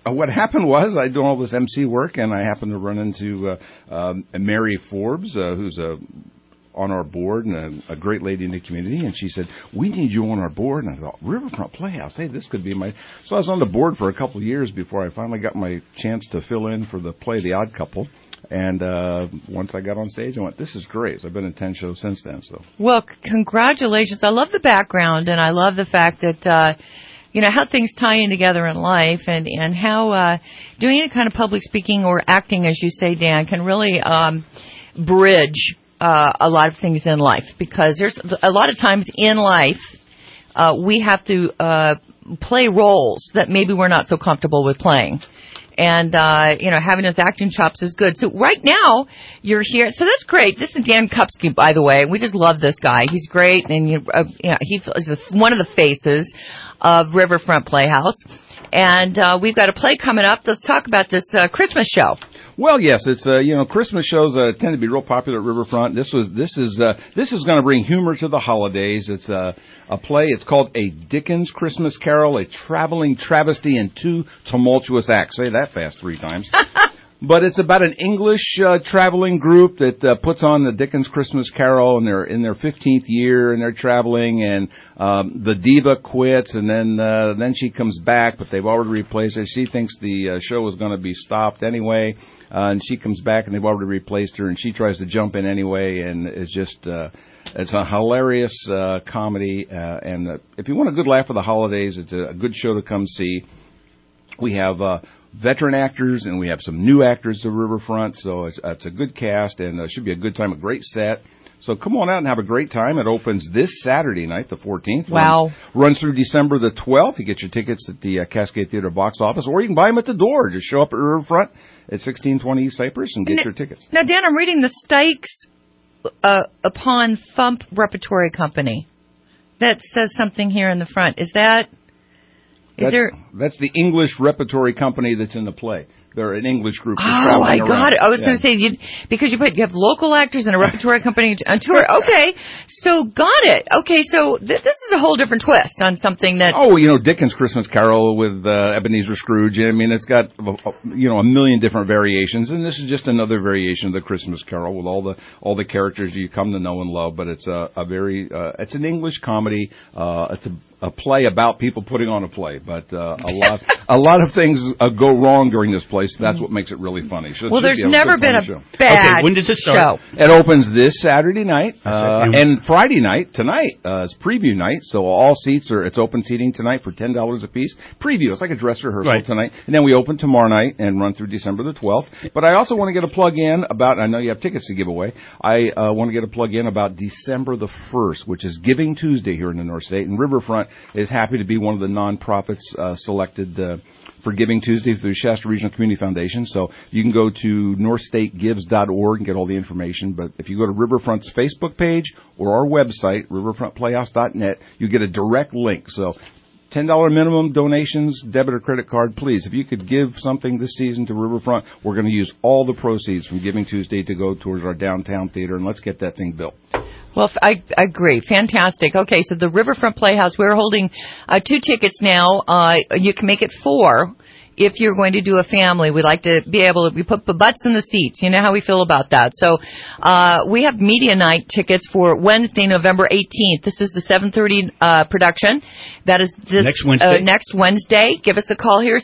what happened was I do all this MC work, and I happened to run into Mary Forbes, who's on our board and a great lady in the community, and she said, we need you on our board. And I thought, Riverfront Playhouse, hey, this could be my... So I was on the board for a couple of years before I finally got my chance to fill in for the play The Odd Couple. And once I got on stage, I went, this is great. So I've been in 10 shows since then. So Well, congratulations. I love the background, and I love the fact that, how things tie in together in life, and how doing any kind of public speaking or acting, as you say, Dan, can really bridge a lot of things in life, because there's a lot of times in life we have to play roles that maybe we're not so comfortable with playing. And, having those acting chops is good. So right now, you're here. So that's great. This is Dan Kupski, by the way. We just love this guy. He's great. And, he is one of the faces of Riverfront Playhouse. And we''ve got a play coming up. Let's talk about this Christmas show. Well, yes, it's Christmas shows tend to be real popular at Riverfront. This is going to bring humor to the holidays. It's a play. It's called A Dickens Christmas Carol, a traveling travesty in 2 tumultuous acts. Say that fast 3 times. But it's about an English traveling group that puts on the Dickens Christmas Carol, and they're in their 15th year, and they're traveling, and the diva quits, and then she comes back, but they've already replaced her. She thinks the show is going to be stopped anyway, and she comes back, and they've already replaced her, and she tries to jump in anyway, and it's just it's a hilarious comedy, and if you want a good laugh for the holidays, it's a good show to come see. We have veteran actors, and we have some new actors at Riverfront, so it's a good cast, and it should be a good time, a great set. So come on out and have a great time. It opens this Saturday night, the 14th. Wow. Runs through December the 12th. You get your tickets at the Cascade Theater box office, or you can buy them at the door. Just show up at Riverfront at 1620 East Cypress and get your tickets. Now, Dan, I'm reading the Stikes Upon Thump Repertory Company. That says something here in the front. Is that... That's the English repertory company that's in the play. They're an English group. Oh, I got it. I was going to say, because you have local actors and a repertory company on tour. Okay, so got it. Okay, so this is a whole different twist on something that... Oh, Dickens' Christmas Carol with Ebenezer Scrooge. I mean, it's got, a million different variations, and this is just another variation of the Christmas Carol with all the characters you come to know and love, but it's it's an English comedy. It's a play about people putting on a play, but a lot of things go wrong during this play, so that's what makes it really funny. So there's never been a bad when does it start? show. It opens this Saturday night and Friday night. Tonight is preview night, so all seats it's open seating tonight for $10 a piece. Preview, it's like a dress rehearsal tonight, and then we open tomorrow night and run through December the 12th. But I also want to get a plug in about, I know you have tickets to give away, I want to get a plug in about December the 1st, which is Giving Tuesday here in the North State, and Riverfront is happy to be one of the nonprofits selected for Giving Tuesday through Shasta Regional Community Foundation. So you can go to northstategives.org and get all the information. But if you go to Riverfront's Facebook page or our website, riverfrontplayhouse.net, you get a direct link. So $10 minimum donations, debit or credit card, please. If you could give something this season to Riverfront, we're going to use all the proceeds from Giving Tuesday to go towards our downtown theater, and let's get that thing built. Well, I agree. Fantastic. Okay, so the Riverfront Playhouse, we're holding 2 tickets now. You can make it 4 if you're going to do a family. We'd like to be able to we put the butts in the seats. You know how we feel about that. So we have media night tickets for Wednesday, November 18th. This is the 7:30 production. That is this next Wednesday. Give us a call here,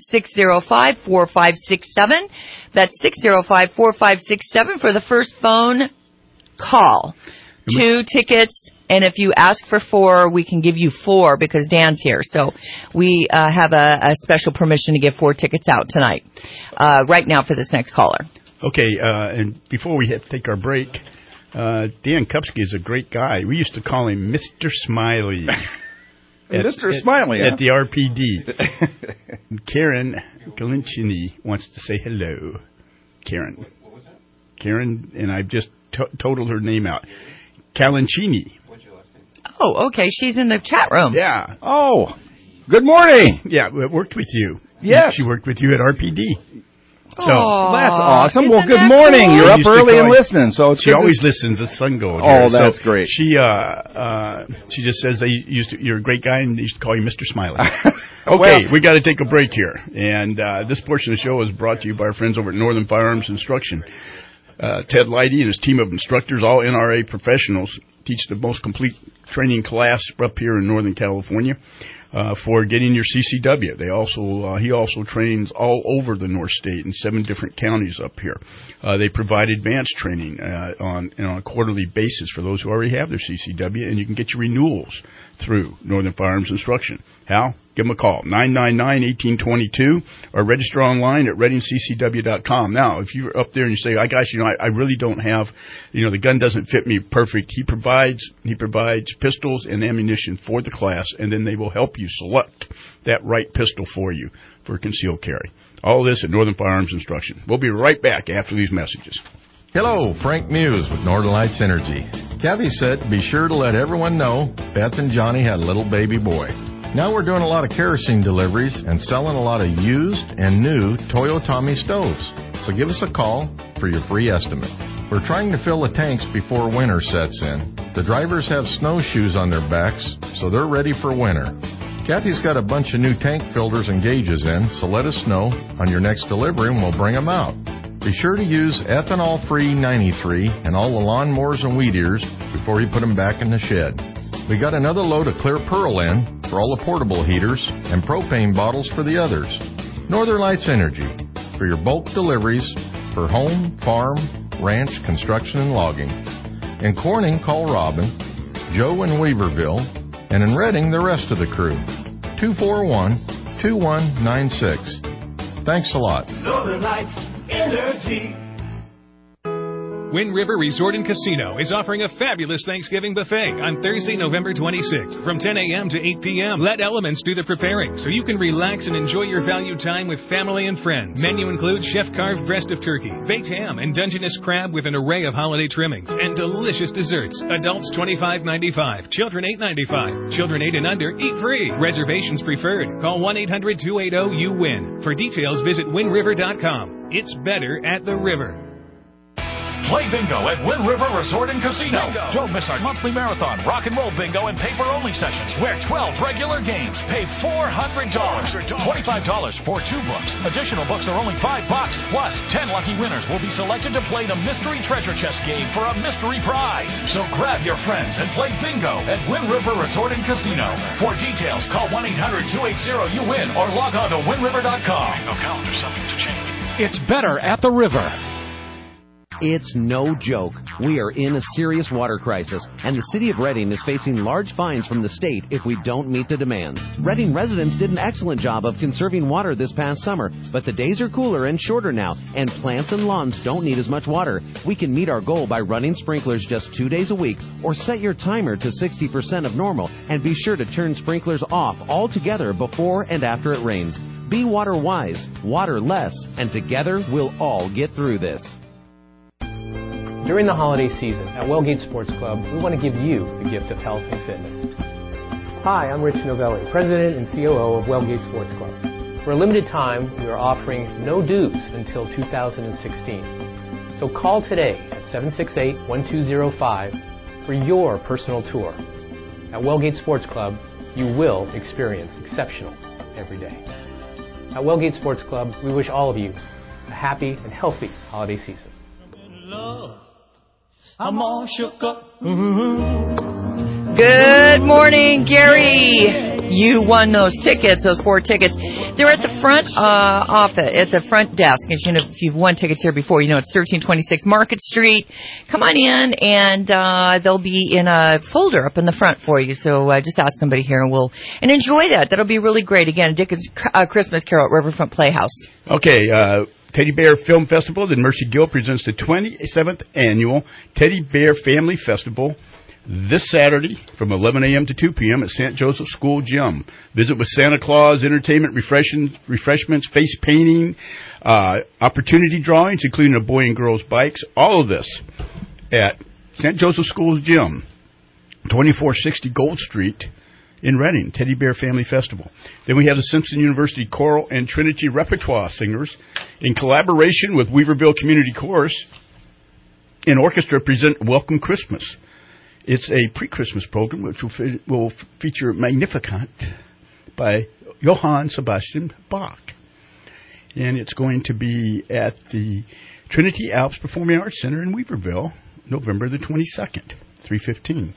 605-4567. That's 605-4567 for the first phone call. 2 tickets, and if you ask for 4, we can give you 4 because Dan's here. So we have a special permission to give 4 tickets out tonight, right now for this next caller. Okay, and before we take our break, Dan Kupski is a great guy. We used to call him Mr. Smiley. Mr. Smiley, at the RPD. Karen Galinchini wants to say hello. Karen. What was that? Karen, and I've just totaled her name out. Calancini. What's your last name? Oh, okay. She's in the chat room. Yeah. Oh, good morning. Yeah, worked with you. Yes. She worked with you at RPD. So that's awesome. Well, good morning. Cool? You're up early and listening. So she always listens. The sun goes. Oh, that's great. She just says you're a great guy, and they used to call you Mr. Smiley. Okay, we got to take a break here, and this portion of the show is brought to you by our friends over at Northern Firearms Instruction. Ted Leidy and his team of instructors, all NRA professionals, teach the most complete training class up here in Northern California. For getting your CCW. He also trains all over the North State in 7 different counties up here. They provide advanced training on a quarterly basis for those who already have their CCW, and you can get your renewals through Northern Firearms Instruction. How? Give them a call, 999-1822, or register online at ReadingCCW.com. Now, if you're up there and you say, I really don't have, the gun doesn't fit me perfect, he provides pistols and ammunition for the class, and then they will help you select that right pistol for you for concealed carry. All this at Northern Firearms Instruction. We'll be right back after these messages. Hello, Frank Muse with Northern Lights Energy. Kathy said be sure to let everyone know Beth and Johnny had a little baby boy. Now we're doing a lot of kerosene deliveries and selling a lot of used and new Toyotomi stoves. So give us a call for your free estimate. We're trying to fill the tanks before winter sets in. The drivers have snowshoes on their backs, so they're ready for winter. Kathy's got a bunch of new tank filters and gauges in, so let us know on your next delivery and we'll bring them out. Be sure to use ethanol-free 93 and all the lawnmowers and weed eaters before you put them back in the shed. We got another load of clear pearl in for all the portable heaters and propane bottles for the others. Northern Lights Energy for your bulk deliveries for home, farm, ranch, construction, and logging. In Corning, call Robin, Joe in Weaverville, and in Reading, the rest of the crew. 241-2196. Thanks a lot. Northern Lights Energy. Wind River Resort and Casino is offering a fabulous Thanksgiving buffet on Thursday, November 26th from 10 a.m. to 8 p.m. Let elements do the preparing so you can relax and enjoy your value time with family and friends. Menu includes chef-carved breast of turkey, baked ham, and Dungeness crab with an array of holiday trimmings and delicious desserts. Adults $25.95, children $8.95. Children 8 and under eat free. Reservations preferred. Call 1-800-280-YOU-WIN. For details, visit WindRiver.com. It's better at the river. Play bingo at Wind River Resort and Casino. Bingo. Don't miss our monthly marathon, rock and roll bingo, and paper-only sessions where 12 regular games pay $400. $25 for 2 books. Additional books are only $5. Plus, 10 lucky winners will be selected to play the mystery treasure chest game for a mystery prize. So grab your friends and play bingo at Wind River Resort and Casino. For details, call 1-800-280-YOU-WIN or log on to windriver.com. Bingo calendar subject to change. It's better at the river. It's no joke. We are in a serious water crisis, and the city of Reading is facing large fines from the state if we don't meet the demands. Reading residents did an excellent job of conserving water this past summer, but the days are cooler and shorter now, and plants and lawns don't need as much water. We can meet our goal by running sprinklers just 2 days a week, or set your timer to 60% of normal, and be sure to turn sprinklers off altogether before and after it rains. Be water wise, water less, and together we'll all get through this. During the holiday season at Wellgate Sports Club, we want to give you the gift of health and fitness. Hi, I'm Rich Novelli, President and COO of Wellgate Sports Club. For a limited time, we are offering no dues until 2016. So call today at 768-1205 for your personal tour. At Wellgate Sports Club, you will experience exceptional every day. At Wellgate Sports Club, we wish all of you a happy and healthy holiday season. I'm all shook up. Good morning, Gary. You won those tickets, those 4 tickets. They're at the front office, at the front desk. If you've won tickets here before, you know it's 1326 Market Street. Come on in, and they'll be in a folder up in the front for you. So just ask somebody here, and enjoy that. That'll be really great. Again, Dickens Christmas Carol at Riverfront Playhouse. Okay. Teddy Bear Film Festival. The Mercy Guild presents the 27th Annual Teddy Bear Family Festival this Saturday from 11 a.m. to 2 p.m. at St. Joseph School Gym. Visit with Santa Claus, entertainment, refreshments, face painting, opportunity drawings, including a boy and girls bikes. All of this at St. Joseph School Gym, 2460 Gold Street, in Reading, Teddy Bear Family Festival. Then we have the Simpson University Choral and Trinity Repertoire Singers, in collaboration with Weaverville Community Chorus and Orchestra, present Welcome Christmas. It's a pre-Christmas program which will feature Magnificat by Johann Sebastian Bach. And it's going to be at the Trinity Alps Performing Arts Center in Weaverville, November the 22nd, 3:15.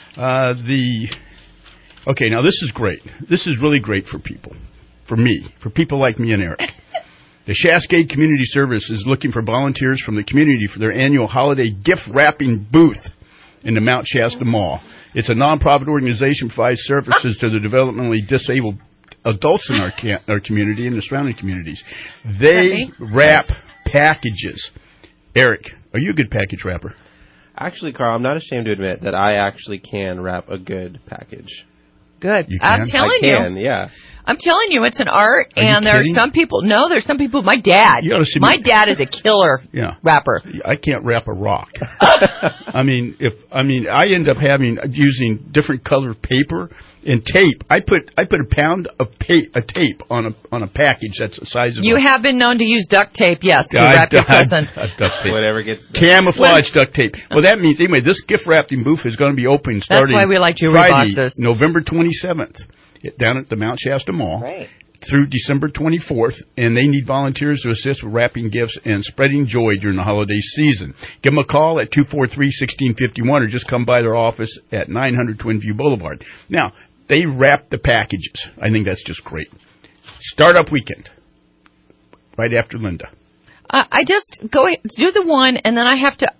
Okay, now this is great. This is really great for people, for me, for people like me and Eric. The Cascade Community Service is looking for volunteers from the community for their annual holiday gift wrapping booth in the Mount Shasta Mall. It's a nonprofit organization that provides services to the developmentally disabled adults in our community and the surrounding communities. They wrap packages. Eric, are you a good package wrapper? Actually, Carl, I'm not ashamed to admit that I actually can wrap a good package. Good. You can? I'm telling you. I can, yeah. I'm telling you, it's an art, Are you and there kidding? are some people. No, there's some people. My dad. You ought to see my me. dad is a killer rapper. I can't wrap a rock. I end up using different colored paper and tape. I put a pound of tape on a package that's the size of. You have been known to use duct tape, yes, to wrap your present. Duct tape. Whatever gets camouflage duct tape. Well, that means anyway. This gift wrapping booth is going to be open starting. That's why we like jewelry Friday, boxes. November 27th, down at the Mount Shasta Mall. Right. Through December 24th, and they need volunteers to assist with wrapping gifts and spreading joy during the holiday season. Give them a call at 243-1651 or just come by their office at 900 Twin View Boulevard. Now, they wrap the packages. I think that's just great. Startup weekend, right after Linda. I just go ahead, do the one, and then I have to,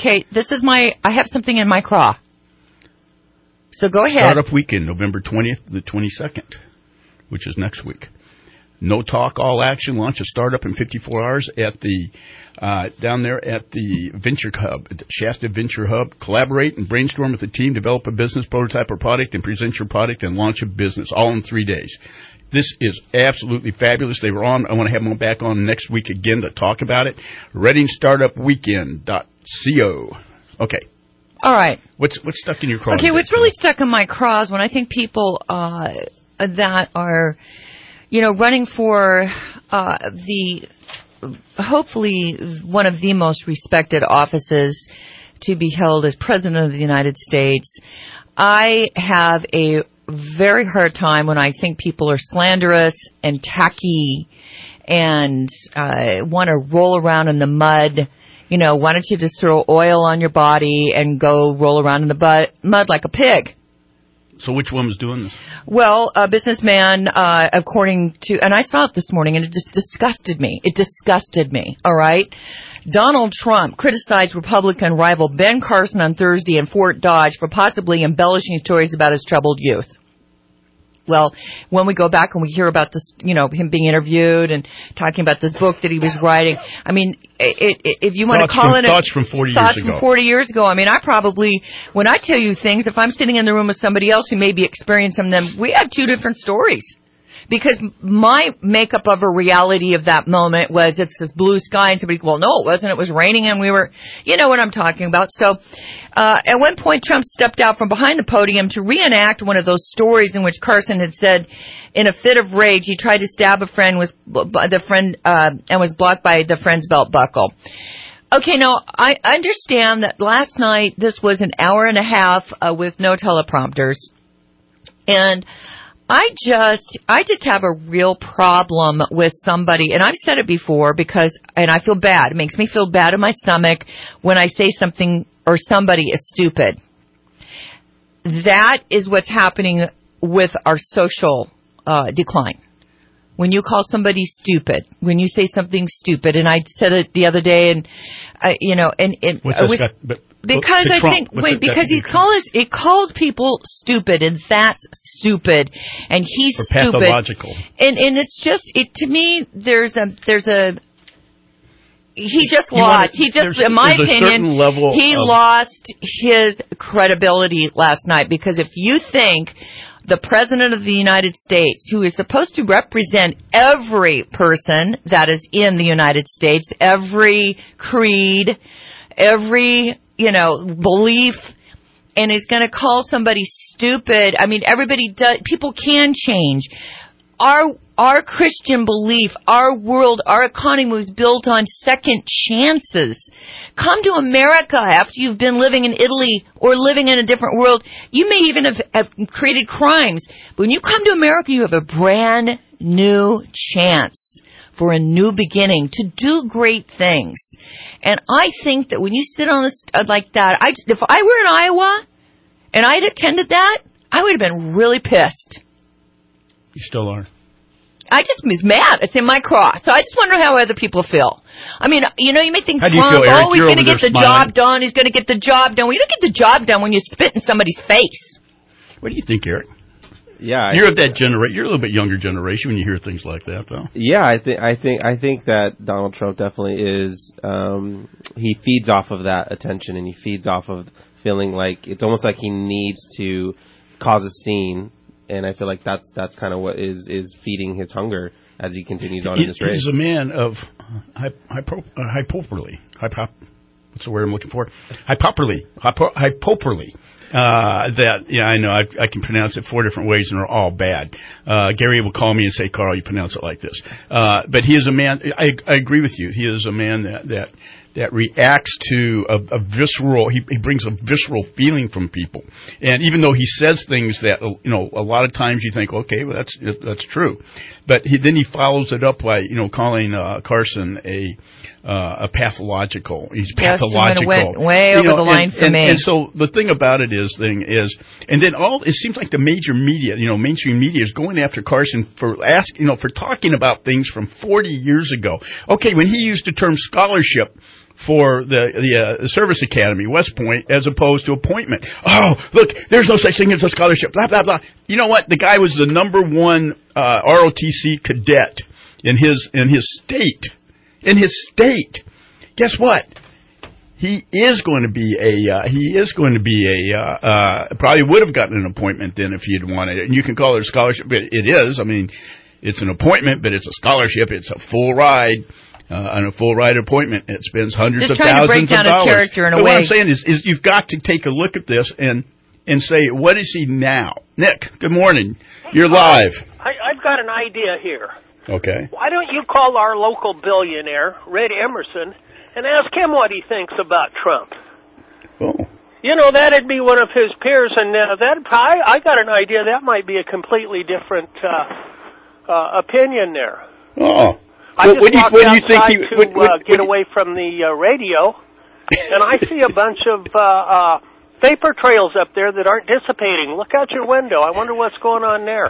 I have something in my craw. So go ahead. Startup weekend, November 20th to the 22nd, which is next week. No talk, all action. Launch a startup in 54 hours at the down there at the Venture Hub, at the Shasta Venture Hub. Collaborate and brainstorm with the team, develop a business prototype or product, and present your product and launch a business, all in 3 days. This is absolutely fabulous. They were on. I want to have them back on next week again to talk about it. ReadingStartupWeekend.co. Okay. All right. What's stuck in your craw? Okay, what's really stuck in my craw is when I think people that are, running for hopefully one of the most respected offices to be held as President of the United States. I have a very hard time when I think people are slanderous and tacky and want to roll around in the mud. Why don't you just throw oil on your body and go roll around in the mud like a pig? So which one was doing this? Well, a businessman, according to, and I saw it this morning, and it just disgusted me. It disgusted me, all right? Donald Trump criticized Republican rival Ben Carson on Thursday in Fort Dodge for possibly embellishing stories about his troubled youth. Well, when we go back and we hear about this, him being interviewed and talking about this book that he was writing, I mean, if you want to call it thoughts from 40 years ago. Thoughts from 40 years ago. I mean, I probably, when I tell you things, if I'm sitting in the room with somebody else who may be experiencing them, we have two different stories. Because my makeup of a reality of that moment was it's this blue sky and somebody, well, no, it wasn't. It was raining and we were, you know what I'm talking about. So, at one point Trump stepped out from behind the podium to reenact one of those stories in which Carson had said in a fit of rage he tried to stab a friend and was blocked by the friend's belt buckle. Okay, now I understand that last night this was an hour and a half with no teleprompters. And I just have a real problem with somebody, and I've said it before and I feel bad. It makes me feel bad in my stomach when I say something or somebody is stupid. That is what's happening with our social decline. When you call somebody stupid, when you say something stupid, and I said it the other day, and because I think it calls people stupid, and that's stupid, and he's stupid, pathological. And it's just to me he just lost. In my opinion, he lost his credibility last night, because if you think the President of the United States, who is supposed to represent every person that is in the United States, every creed, every, belief, and is going to call somebody stupid. I mean, everybody does. People can change. Our Christian belief, our world, our economy was built on second chances. Come to America after you've been living in Italy or living in a different world. You may even have created crimes. But when you come to America, you have a brand new chance for a new beginning to do great things. And I think that when you sit on this like that, if I were in Iowa and I'd attended that, I would have been really pissed. You still are. I just was mad. It's in my cross. So I just wonder how other people feel. I mean, you may think How do Trump, you feel, Eric? he's You're going to over get the there smiling. job done. He's going to get the job done. Well, you don't get the job done when you spit in somebody's face. What do you think, Eric? Yeah, You're of that generation. You're a little bit younger generation when you hear things like that, though. Yeah, I think that Donald Trump definitely is. He feeds off of that attention, and he feeds off of feeling like it's almost like he needs to cause a scene, and I feel like that's kind of what is feeding his hunger as he continues on in this race. He's a man of hypoperly. What's the word I'm looking for? Hypoperly. I know I can pronounce it 4 different ways and they're all bad. Gary will call me and say, Carl, you pronounce it like this. But he is a man, I agree with you. He is a man that reacts to a visceral, he brings a visceral feeling from people. And even though he says things that, a lot of times you think, okay, well, that's true. But then he follows it up by, calling Carson a pathological. He's pathological. Went way over the line for me. And so the thing about it is, and then it seems like the major media, mainstream media is going after Carson for for talking about things from 40 years ago. Okay, when he used the term scholarship for the Service Academy, West Point, as opposed to appointment. Oh, look, there's no such thing as a scholarship, blah, blah, blah. You know what? The guy was the number 1 ROTC cadet in his state. In his state. Guess what? He is going to be probably would have gotten an appointment then if he had wanted it. And you can call it a scholarship, but it is. I mean, it's an appointment, but it's a scholarship. It's a full ride. On a full ride appointment, it spends hundreds of thousands of dollars. Just trying to break down his character in a way. What I'm saying is you've got to take a look at this and say, what is he now? Nick, good morning. You're live. I've got an idea here. Okay. Why don't you call our local billionaire, Red Emerson, and ask him what he thinks about Trump? Oh. That'd be one of his peers, and I got an idea that might be a completely different opinion there. Oh. I just walked outside to get away from the radio, and I see a bunch of vapor trails up there that aren't dissipating. Look out your window. I wonder what's going on there.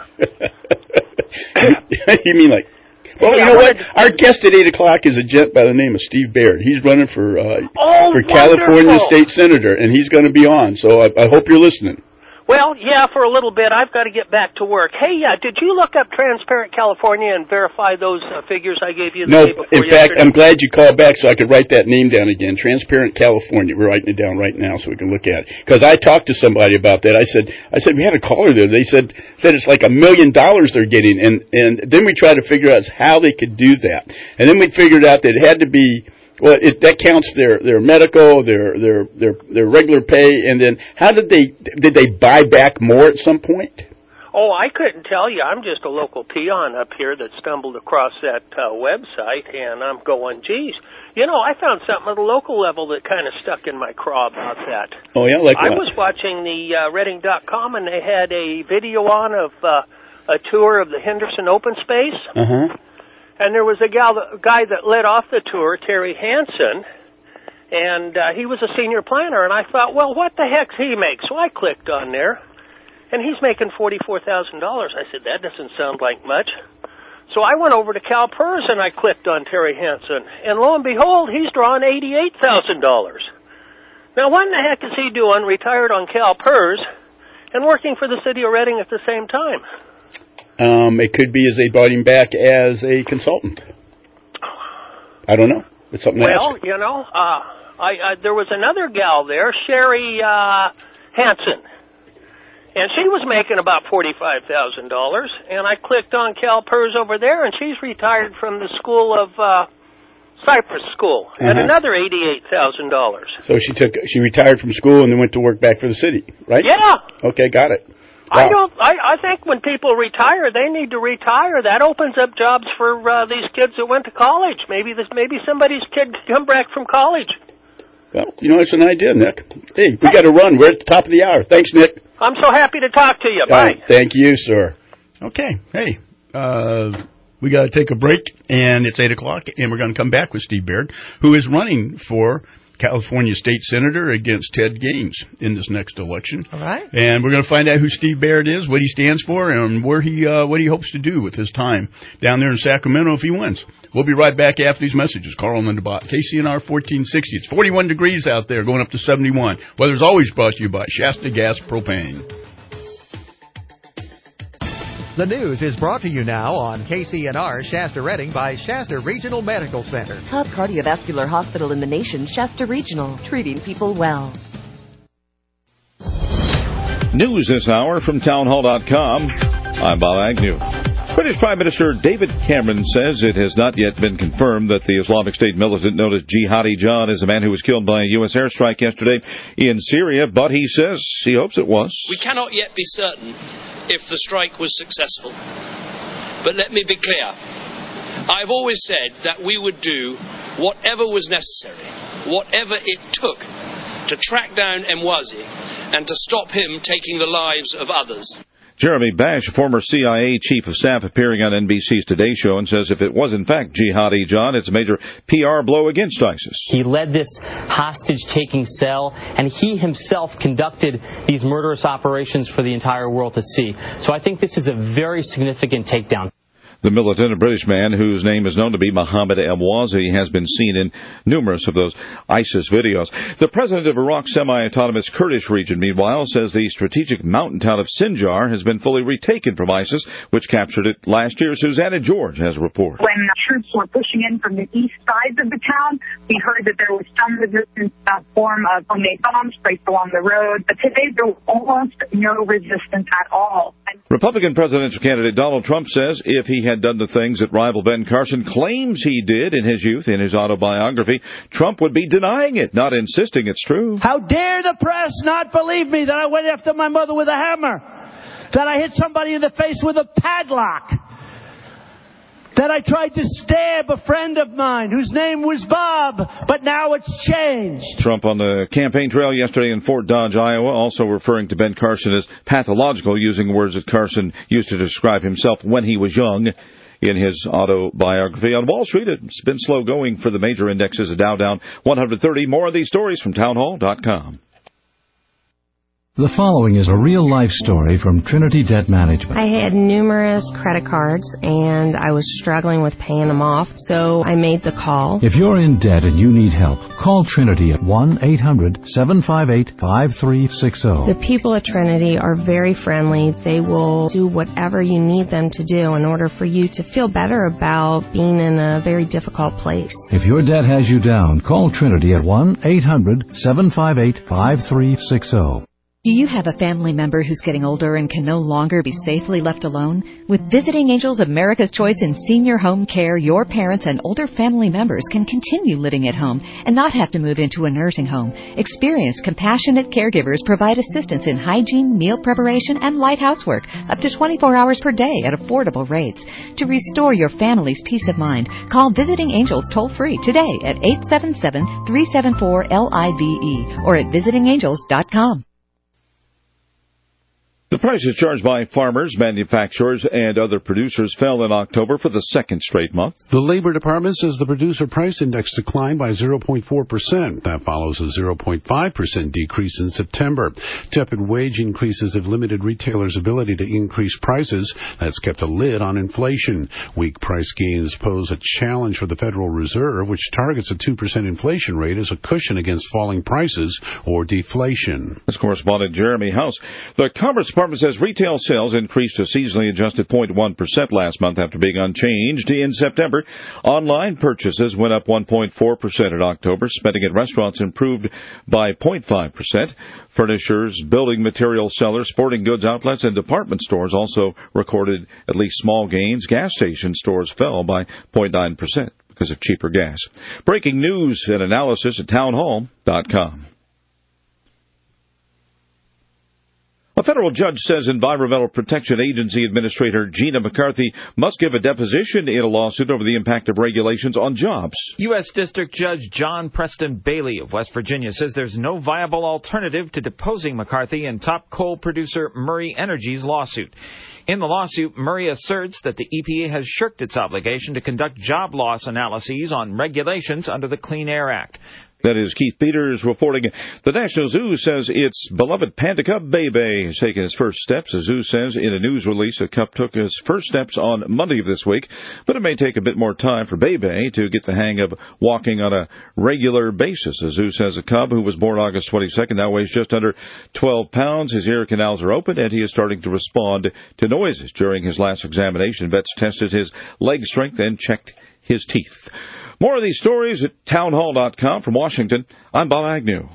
You mean like... Well, you know what? Our guest at 8 o'clock is a gent by the name of Steve Baird. He's running for California State Senator, and he's going to be on, so I hope you're listening. Well, yeah, for a little bit. I've got to get back to work. Hey, did you look up Transparent California and verify those figures I gave you the day before yesterday? In fact, I'm glad you called back so I could write that name down again. Transparent California. We're writing it down right now so we can look at it. Because I talked to somebody about that. I said we had a caller there. They said it's like $1 million they're getting, and then we tried to figure out how they could do that, and then we figured out that it had to be. Well, that counts their medical, their regular pay, and then did they buy back more at some point? Oh, I couldn't tell you. I'm just a local peon up here that stumbled across that website, and I'm going, geez, I found something at a local level that kind of stuck in my craw about that. Oh yeah, like what? I was watching the Reading.com, and they had a video on of a tour of the Henderson Open Space. Uh-huh. And there was a guy that led off the tour, Terry Hansen, and he was a senior planner. And I thought, well, what the heck's he make? So I clicked on there, and he's making $44,000. I said, that doesn't sound like much. So I went over to CalPERS, and I clicked on Terry Hansen. And lo and behold, he's drawing $88,000. Now, what in the heck is he doing, retired on CalPERS, and working for the city of Reading at the same time? It could be as they brought him back as a consultant. I don't know. It's something to ask. There was another gal there, Sherry Hansen, and she was making about $45,000. And I clicked on CalPERS over there, and she's retired from the School of Cypress School, and another $88,000. So she retired from school and then went to work back for the city, right? Yeah. Okay, got it. Wow. I think when people retire, they need to retire. That opens up jobs for these kids that went to college. Maybe somebody's kid can come back from college. Well, it's an idea, Nick. Hey, we got to run. We're at the top of the hour. Thanks, Nick. I'm so happy to talk to you. Bye. Thank you, sir. Okay. Hey, we got to take a break, and it's 8 o'clock, and we're going to come back with Steve Baird, who is running for California State Senator against Ted Gaines in this next election. All right. And we're going to find out who Steve Baird is, what he stands for, and what he hopes to do with his time down there in Sacramento if he wins. We'll be right back after these messages. Carl and the Bot, KCNR 1460. It's 41 degrees out there, going up to 71. Weather's always brought to you by Shasta Gas Propane. The news is brought to you now on KCNR Shasta Redding by Shasta Regional Medical Center. Top cardiovascular hospital in the nation, Shasta Regional, treating people well. News this hour from townhall.com. I'm Bob Agnew. British Prime Minister David Cameron says it has not yet been confirmed that the Islamic State militant known as Jihadi John is the man who was killed by a U.S. airstrike yesterday in Syria, but he says he hopes it was. We cannot yet be certain if the strike was successful. But let me be clear. I've always said that we would do whatever was necessary, whatever it took, to track down Emwazi and to stop him taking the lives of others. Jeremy Bash, former CIA chief of staff, appearing on NBC's Today Show, and says if it was in fact Jihadi John, it's a major PR blow against ISIS. He led this hostage-taking cell, and he himself conducted these murderous operations for the entire world to see. So I think this is a very significant takedown. The militant, a British man whose name is known to be Mohammed Emwazi, has been seen in numerous of those ISIS videos. The president of Iraq's semi-autonomous Kurdish region, meanwhile, says the strategic mountain town of Sinjar has been fully retaken from ISIS, which captured it last year. Susanna George has a report. When troops were pushing in from the east sides of the town, we heard that there was some resistance in the form of homemade bombs placed along the road. But today there was almost no resistance at all. Republican presidential candidate Donald Trump says if he had done the things that rival Ben Carson claims he did in his youth in his autobiography, Trump would be denying it, not insisting it's true. How dare the press not believe me that I went after my mother with a hammer, that I hit somebody in the face with a padlock, that I tried to stab a friend of mine whose name was Bob, but now it's changed. Trump on the campaign trail yesterday in Fort Dodge, Iowa, also referring to Ben Carson as pathological, using words that Carson used to describe himself when he was young in his autobiography. On Wall Street, it's been slow going for the major indexes. The Dow down 130. More of these stories from townhall.com. The following is a real-life story from Trinity Debt Management. I had numerous credit cards, and I was struggling with paying them off, so I made the call. If you're in debt and you need help, call Trinity at 1-800-758-5360. The people at Trinity are very friendly. They will do whatever you need them to do in order for you to feel better about being in a very difficult place. If your debt has you down, call Trinity at 1-800-758-5360. Do you have a family member who's getting older and can no longer be safely left alone? With Visiting Angels America's Choice in Senior Home Care, your parents and older family members can continue living at home and not have to move into a nursing home. Experienced, compassionate caregivers provide assistance in hygiene, meal preparation, and light housework up to 24 hours per day at affordable rates. To restore your family's peace of mind, call Visiting Angels toll-free today at 877-374-LIVE or at visitingangels.com. The prices charged by farmers, manufacturers, and other producers fell in October for the second straight month. The Labor Department says the Producer Price Index declined by 0.4%. That follows a 0.5% decrease in September. Tepid wage increases have limited retailers' ability to increase prices. That's kept a lid on inflation. Weak price gains pose a challenge for the Federal Reserve, which targets a 2% inflation rate as a cushion against falling prices or deflation. This correspondent Jeremy House. The Commerce Department says retail sales increased a seasonally adjusted 0.1% last month after being unchanged in September. Online purchases went up 1.4% in October. Spending at restaurants improved by 0.5%. Furnishers, building material sellers, sporting goods outlets, and department stores also recorded at least small gains. Gas station stores fell by 0.9%. because of cheaper gas. Breaking news and analysis at townhall.com. A federal judge says Environmental Protection Agency Administrator Gina McCarthy must give a deposition in a lawsuit over the impact of regulations on jobs. U.S. District Judge John Preston Bailey of West Virginia says there's no viable alternative to deposing McCarthy in top coal producer Murray Energy's lawsuit. In the lawsuit, Murray asserts that the EPA has shirked its obligation to conduct job loss analyses on regulations under the Clean Air Act. That is Keith Peters reporting. The National Zoo says its beloved panda cub, Bebe, has taken his first steps. The zoo says in a news release the cub took his first steps on Monday of this week, but it may take a bit more time for Bebe to get the hang of walking on a regular basis. The zoo says the cub, who was born August 22nd, now weighs just under 12 pounds. His ear canals are open, and he is starting to respond to noises. During his last examination, vets tested his leg strength and checked his teeth. More of these stories at townhall.com. From Washington, I'm Bob Agnew.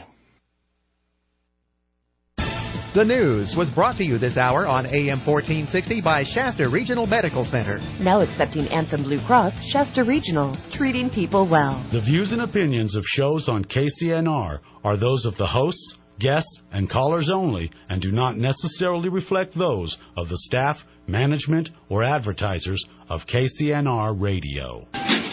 The news was brought to you this hour on AM 1460 by Shasta Regional Medical Center. Now accepting Anthem Blue Cross, Shasta Regional, treating people well. The views and opinions of shows on KCNR are those of the hosts, guests, and callers only, and do not necessarily reflect those of the staff, management, or advertisers of KCNR Radio.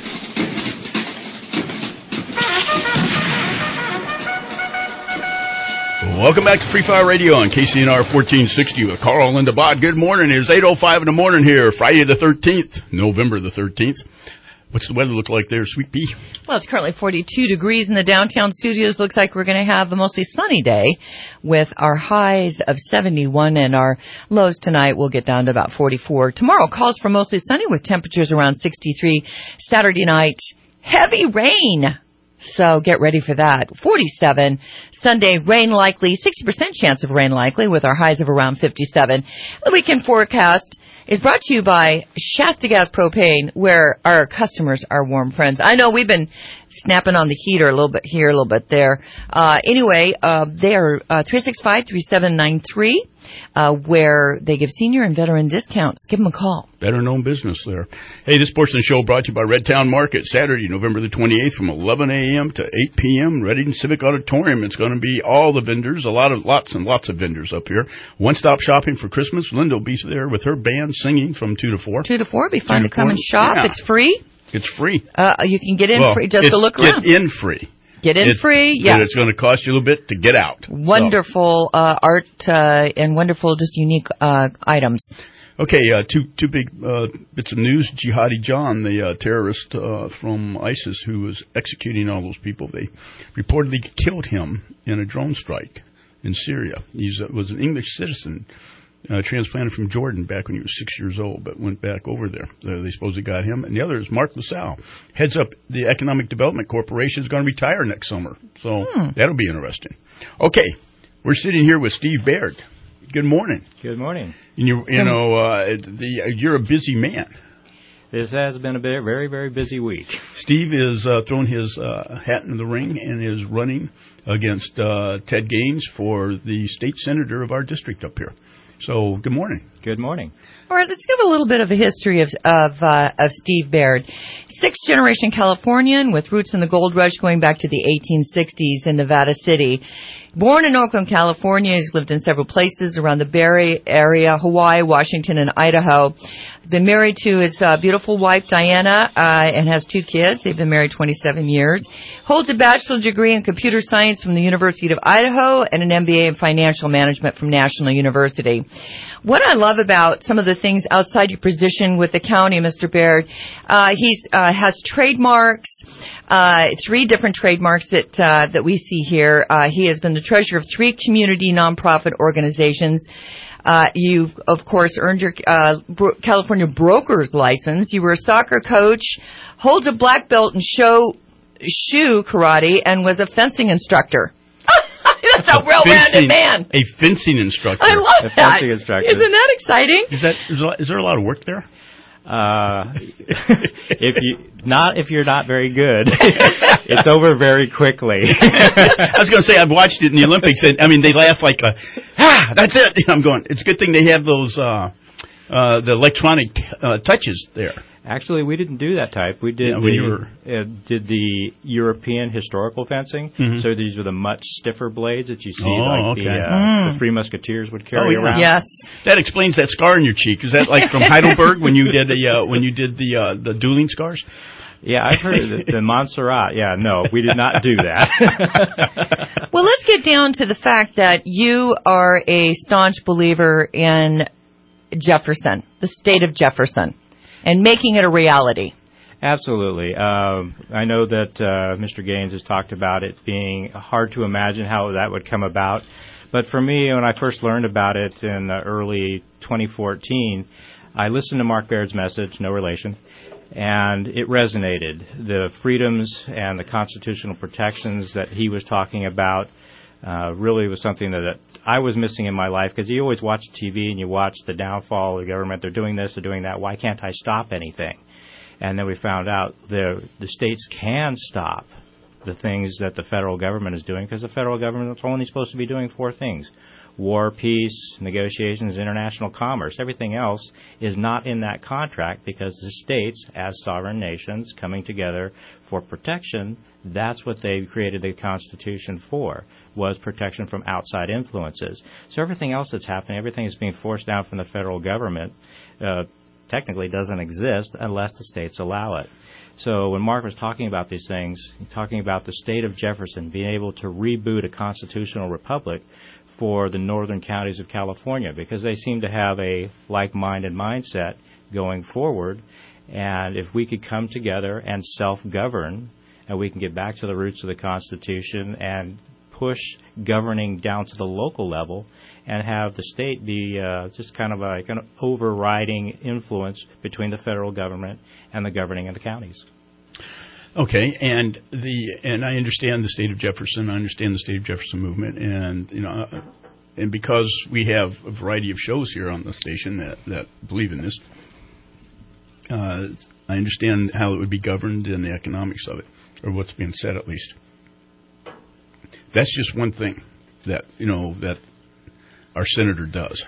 Welcome back to Free Fire Radio on KCNR 1460 with Carl and Linda Bod. Good morning. It's 8:05 in the morning here, Friday the 13th, November the 13th. What's the weather look like there, Sweet Pea? Well, it's currently 42 degrees in the downtown studios. Looks like we're going to have a mostly sunny day with our highs of 71 and our lows tonight will get down to about 44. Tomorrow calls for mostly sunny with temperatures around 63. Saturday night, heavy rain. So get ready for that. 47. Sunday, rain likely, 60% chance of rain likely with our highs of around 57. The weekend forecast is brought to you by Shasta Gas Propane, where our customers are warm friends. I know we've been snapping on the heater a little bit here, a little bit there. Anyway, they are 365-3793, where they give senior and veteran discounts. Give them a call. Better known business there. Hey, this portion of the show brought to you by Red Town Market, Saturday, November the 28th from 11 a.m. to 8 p.m. Reading Civic Auditorium. It's going to be all the vendors, lots and lots of vendors up here. One-stop shopping for Christmas. Linda will be there with her band singing from 2 to 4. 2 to 4. Be fun to come and shop. Yeah. It's free. It's free. You can get in free just to look around. Get in free. Get in free, yeah. But it's going to cost you a little bit to get out. Wonderful art and wonderful, just unique items. Okay, two big bits of news. Jihadi John, the terrorist from ISIS who was executing all those people, they reportedly killed him in a drone strike in Syria. He was an English citizen. Transplanted from Jordan back when he was 6 years old, but went back over there. They supposedly got him. And the other is Mark LaSalle. Heads up the Economic Development Corporation, is going to retire next summer. So that'll be interesting. Okay, we're sitting here with Steve Baird. Good morning. Good morning. And you're a busy man. This has been a very, very busy week. Steve is throwing his hat in the ring and is running against Ted Gaines for the state senator of our district up here. So, good morning. Good morning. All right, let's give a little bit of a history of Steve Baird. Sixth-generation Californian with roots in the gold rush going back to the 1860s in Nevada City. Born in Oakland, California, he's lived in several places around the Bay Area, Hawaii, Washington, and Idaho. Been married to his beautiful wife, Diana, and has 2 kids. They've been married 27 years. Holds a bachelor's degree in computer science from the University of Idaho and an MBA in financial management from National University. What I love about some of the things outside your position with the county, Mr. Baird, he has trademarks. 3 different trademarks that we see here. He has been the treasurer of 3 community nonprofit organizations. You've, of course, earned your California broker's license. You were a soccer coach, holds a black belt in shoe karate, and was a fencing instructor. That's a well-rounded man. A fencing instructor. I love that. Fencing instructor. Isn't that exciting? Is there a lot of work there? If you're not very good, it's over very quickly. I was going to say, I've watched it in the Olympics, and they last like that's it. I'm going, it's a good thing they have those the electronic touches there. Actually, we didn't do that type. We did did the European historical fencing. Mm-hmm. So these were the much stiffer blades that you see, the Three Musketeers would carry around. Yes, that explains that scar on your cheek. Is that like from Heidelberg when you did the dueling scars? Yeah, I've heard the Montserrat. Yeah, no, we did not do that. Well, let's get down to the fact that you are a staunch believer in Jefferson, the state of Jefferson, and making it a reality. Absolutely. I know that Mr. Gaines has talked about it being hard to imagine how that would come about. But for me, when I first learned about it in early 2014, I listened to Mark Baird's message, no relation, and it resonated. The freedoms and the constitutional protections that he was talking about really was something that I was missing in my life, because you always watch TV and you watch the downfall of the government. They're doing this, they're doing that. Why can't I stop anything? And then we found out the states can stop the things that the federal government is doing, because the federal government is only supposed to be doing 4 things: war, peace, negotiations, international commerce. Everything else is not in that contract, because the states, as sovereign nations coming together for protection, that's what they created the Constitution for, was protection from outside influences. So everything else that's happening, everything that's being forced down from the federal government, technically doesn't exist unless the states allow it. So when Mark was talking about these things, talking about the state of Jefferson being able to reboot a constitutional republic for the northern counties of California, because they seem to have a like-minded mindset going forward. And if we could come together and self-govern, and we can get back to the roots of the Constitution and push governing down to the local level and have the state be just kind of like an overriding influence between the federal government and the governing of the counties. Okay, and I understand the state of Jefferson. I understand the state of Jefferson movement, and and because we have a variety of shows here on the station that believe in this, I understand how it would be governed and the economics of it, or what's being said at least. That's just one thing that our senator does.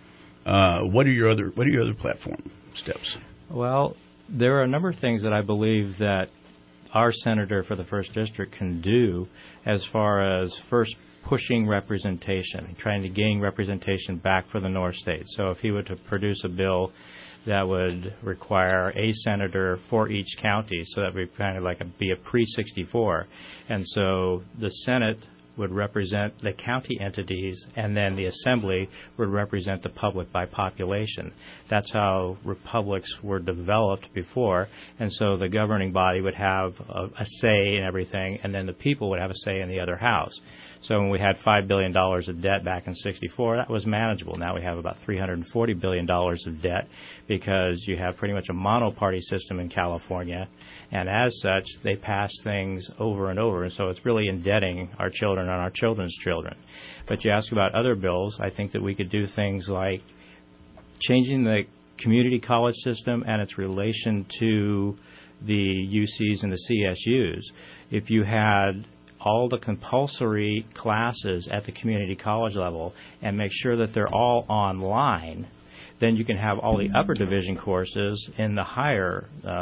What are your other platform steps? Well, there are a number of things that I believe that our senator for the 1st District can do as far as first pushing representation, trying to gain representation back for the North States. So if he were to produce a bill that would require a senator for each county, so that would kind of like be a pre-64. And so the Senate would represent the county entities, and then the Assembly would represent the public by population. That's how republics were developed before, and so the governing body would have a say in everything, and then the people would have a say in the other house. So when we had $5 billion of debt back in 64, that was manageable. Now we have about $340 billion of debt, because you have pretty much a mono-party system in California, and as such, they pass things over and over, and so it's really indebting our children and our children's children. But you ask about other bills, I think that we could do things like changing the community college system and its relation to the UCs and the CSUs. If you had all the compulsory classes at the community college level and make sure that they're all online, then you can have all the upper division courses in the higher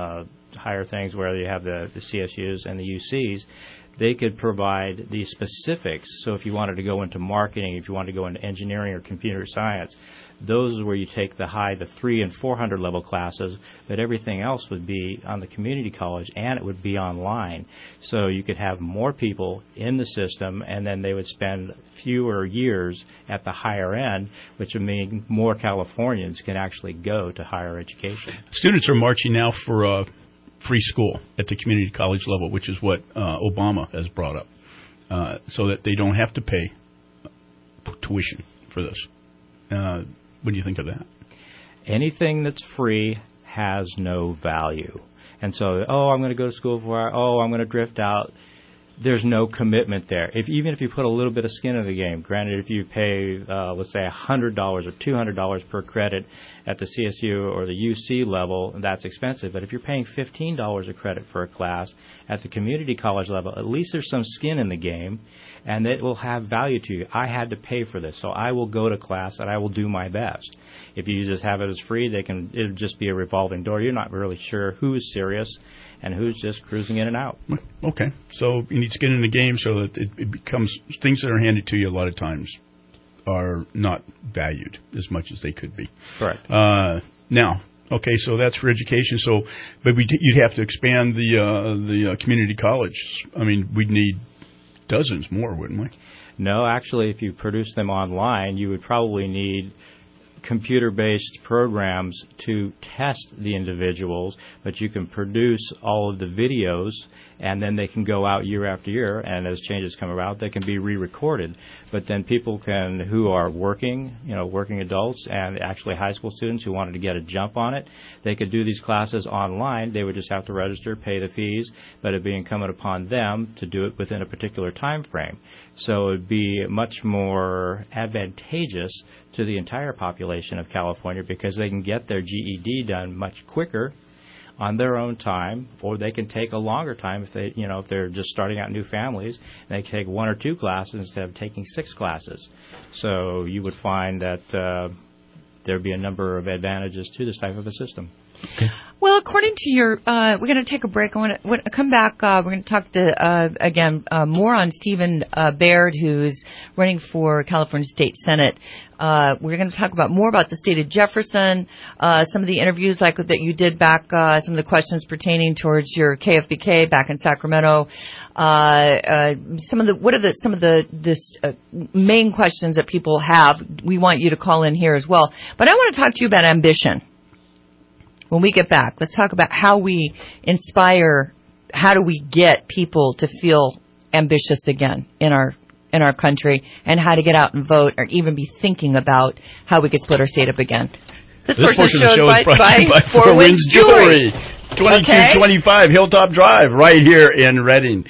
things where you have the CSUs and the UCs. They could provide the specifics. So if you wanted to go into marketing, if you wanted to go into engineering or computer science, those are where you take the 300 and 400 level classes, but everything else would be on the community college, and it would be online. So you could have more people in the system, and then they would spend fewer years at the higher end, which would mean more Californians can actually go to higher education. Students are marching now for free school at the community college level, which is what Obama has brought up, so that they don't have to pay tuition for this. What do you think of that? Anything that's free has no value. And so, I'm going to go to school for, I'm going to drift out. There's no commitment there. Even if you put a little bit of skin in the game, granted, if you pay, let's say, $100 or $200 per credit at the CSU or the UC level, that's expensive. But if you're paying $15 a credit for a class at the community college level, at least there's some skin in the game. and it will have value to you. I had to pay for this, so I will go to class and I will do my best. If you just have it as free, it'll just be a revolving door. You're not really sure who's serious and who's just cruising in and out. Okay, so you need to get in the game so that it becomes things that are handed to you a lot of times are not valued as much as they could be. Correct. Now, okay, so that's for education. So, but you'd have to expand the community college. I mean, we'd need dozens more, wouldn't we? No, actually, if you produce them online, you would probably need computer-based programs to test the individuals, but you can produce all of the videos, and then they can go out year after year, and as changes come about, they can be re-recorded. But then people who are working adults and actually high school students who wanted to get a jump on it, they could do these classes online. They would just have to register, pay the fees, but it'd be incumbent upon them to do it within a particular time frame. So it would be much more advantageous to the entire population of California because they can get their GED done much quicker on their own time, or they can take a longer time if they're just starting out new families. And they can take 1 or 2 classes instead of taking 6 classes. So you would find that there'd be a number of advantages to this type of a system. Okay. Well, according to your, we're going to take a break. When I come back, we're going to talk to, more on Stephen Baird, who's running for California State Senate. We're going to talk more about the state of Jefferson, some of the interviews that you did back, some of the questions pertaining towards your KFBK back in Sacramento. Some of the main questions that people have. We want you to call in here as well. But I want to talk to you about ambition. When we get back, let's talk about how we inspire, how do we get people to feel ambitious again in our country, and how to get out and vote or even be thinking about how we could split our state up again. This portion of the show is brought by Four Winds Jewelry. 2225 Hilltop Drive, right here in Redding.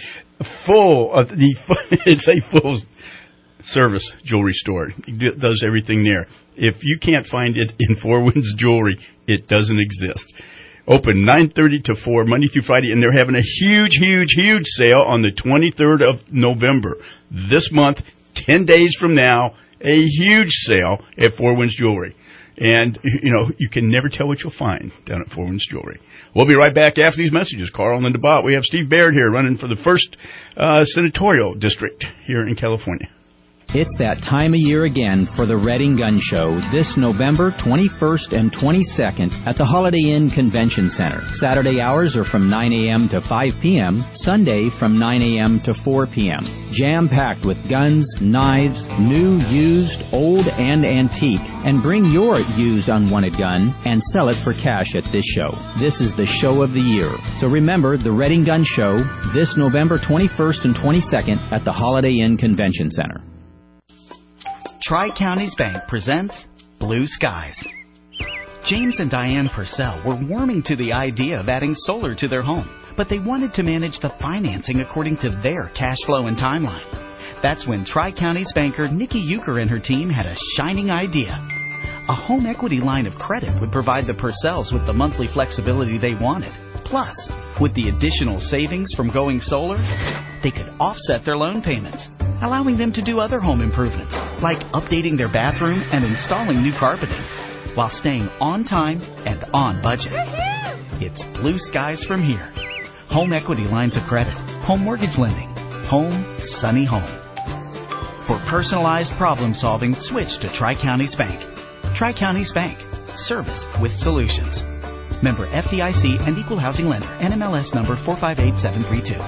It's a full service jewelry store. It does everything there. If you can't find it in Four Winds Jewelry, it doesn't exist. Open 9:30 to 4, Monday through Friday, and they're having a huge sale on the 23rd of November. This month, 10 days from now, a huge sale at Four Winds Jewelry. And, you can never tell what you'll find down at Four Winds Jewelry. We'll be right back after these messages. Carl and Linda Bott. We have Steve Baird here running for the 1st senatorial district here in California. It's that time of year again for the Redding Gun Show this November 21st and 22nd at the Holiday Inn Convention Center. Saturday hours are from 9 a.m. to 5 p.m., Sunday from 9 a.m. to 4 p.m. Jam-packed with guns, knives, new, used, old, and antique. And bring your used unwanted gun and sell it for cash at this show. This is the show of the year. So remember the Redding Gun Show this November 21st and 22nd at the Holiday Inn Convention Center. Tri-Counties Bank presents Blue Skies. James and Diane Purcell were warming to the idea of adding solar to their home, but they wanted to manage the financing according to their cash flow and timeline. That's when Tri-Counties banker Nikki Euchre and her team had a shining idea. A home equity line of credit would provide the Purcells with the monthly flexibility they wanted. Plus, with the additional savings from going solar, they could offset their loan payments, allowing them to do other home improvements, like updating their bathroom and installing new carpeting, while staying on time and on budget. It's blue skies from here. Home equity lines of credit, home mortgage lending, home, sunny home. For personalized problem solving, switch to Tri-Counties Bank. Tri-Counties Bank. Service with solutions. Member FDIC and Equal Housing Lender. NMLS number 458732.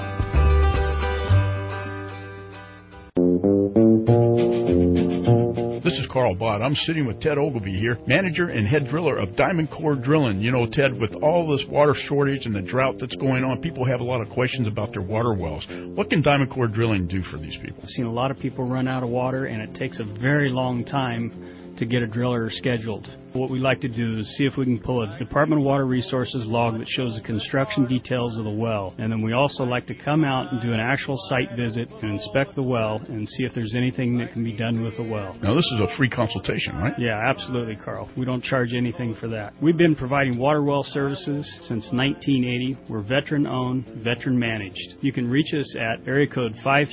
This is Carl Bott. I'm sitting with Ted Ogilvie here, manager and head driller of Diamond Core Drilling. You know, Ted, with all this water shortage and the drought that's going on, people have a lot of questions about their water wells. What can Diamond Core Drilling do for these people? I've seen a lot of people run out of water, and it takes a very long time to get a driller scheduled. What we like to do is see if we can pull a Department of Water Resources log that shows the construction details of the well. And then we also like to come out and do an actual site visit and inspect the well and see if there's anything that can be done with the well. Now, this is a free consultation, right? Yeah, absolutely, Carl. We don't charge anything for that. We've been providing water well services since 1980. We're veteran-owned, veteran-managed. You can reach us at area code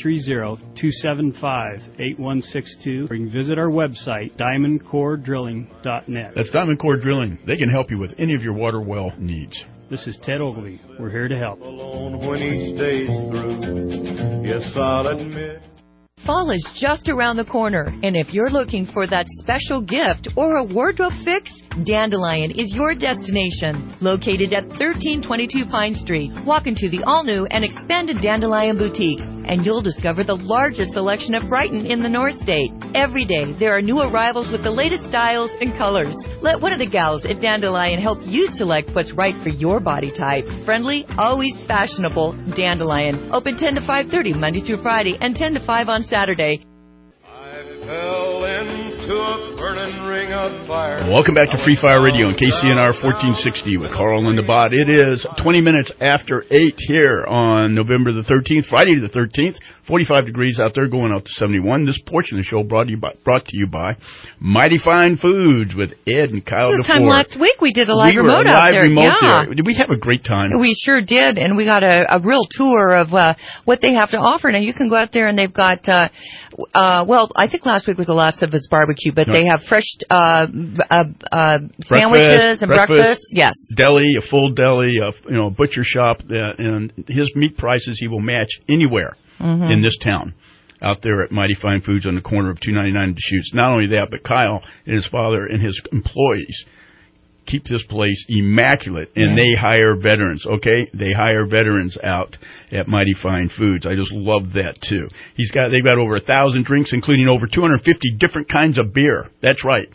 530-275-8162, or you can visit our website, diamondcoredrilling.net. That's Diamond Core Drilling. They can help you with any of your water well needs. This is Ted Ogilvie. We're here to help. When each day's through, yes, I'll admit. Fall is just around the corner, and if you're looking for that special gift or a wardrobe fix, Dandelion is your destination. Located at 1322 Pine Street, walk into the all-new and expanded Dandelion Boutique, and you'll discover the largest selection of Brighton in the North State. Every day, there are new arrivals with the latest styles and colors. Let one of the gals at Dandelion help you select what's right for your body type. Friendly, always fashionable, Dandelion. Open 10 to 5:30 Monday through Friday and 10 to 5 on Saturday. Fell into a burning ring of fire. Welcome back to Free Fire Radio on KCNR 1460 with Carl and the Bot. It is 20 minutes after 8 here on November the 13th, Friday the 13th. 45 degrees out there, going out to 71. This portion of the show brought to you by Mighty Fine Foods with Ed and Kyle DeFore. This time last week we did a live remote out there. There. Did we have a great time? We sure did, and we got a real tour of what they have to offer. Now, you can go out there, and they've got, well, I think last week was the last of his barbecue, but they have fresh sandwiches and breakfast. Yes. Deli, a full deli, a butcher shop, and his meat prices he will match anywhere in this town, out there at Mighty Fine Foods on the corner of 299 and Deschutes. Not only that, but Kyle and his father and his employees keep this place immaculate, and they hire veterans, okay? They hire veterans out at Mighty Fine Foods. I just love that, too. They've got over 1,000 drinks, including over 250 different kinds of beer. That's right,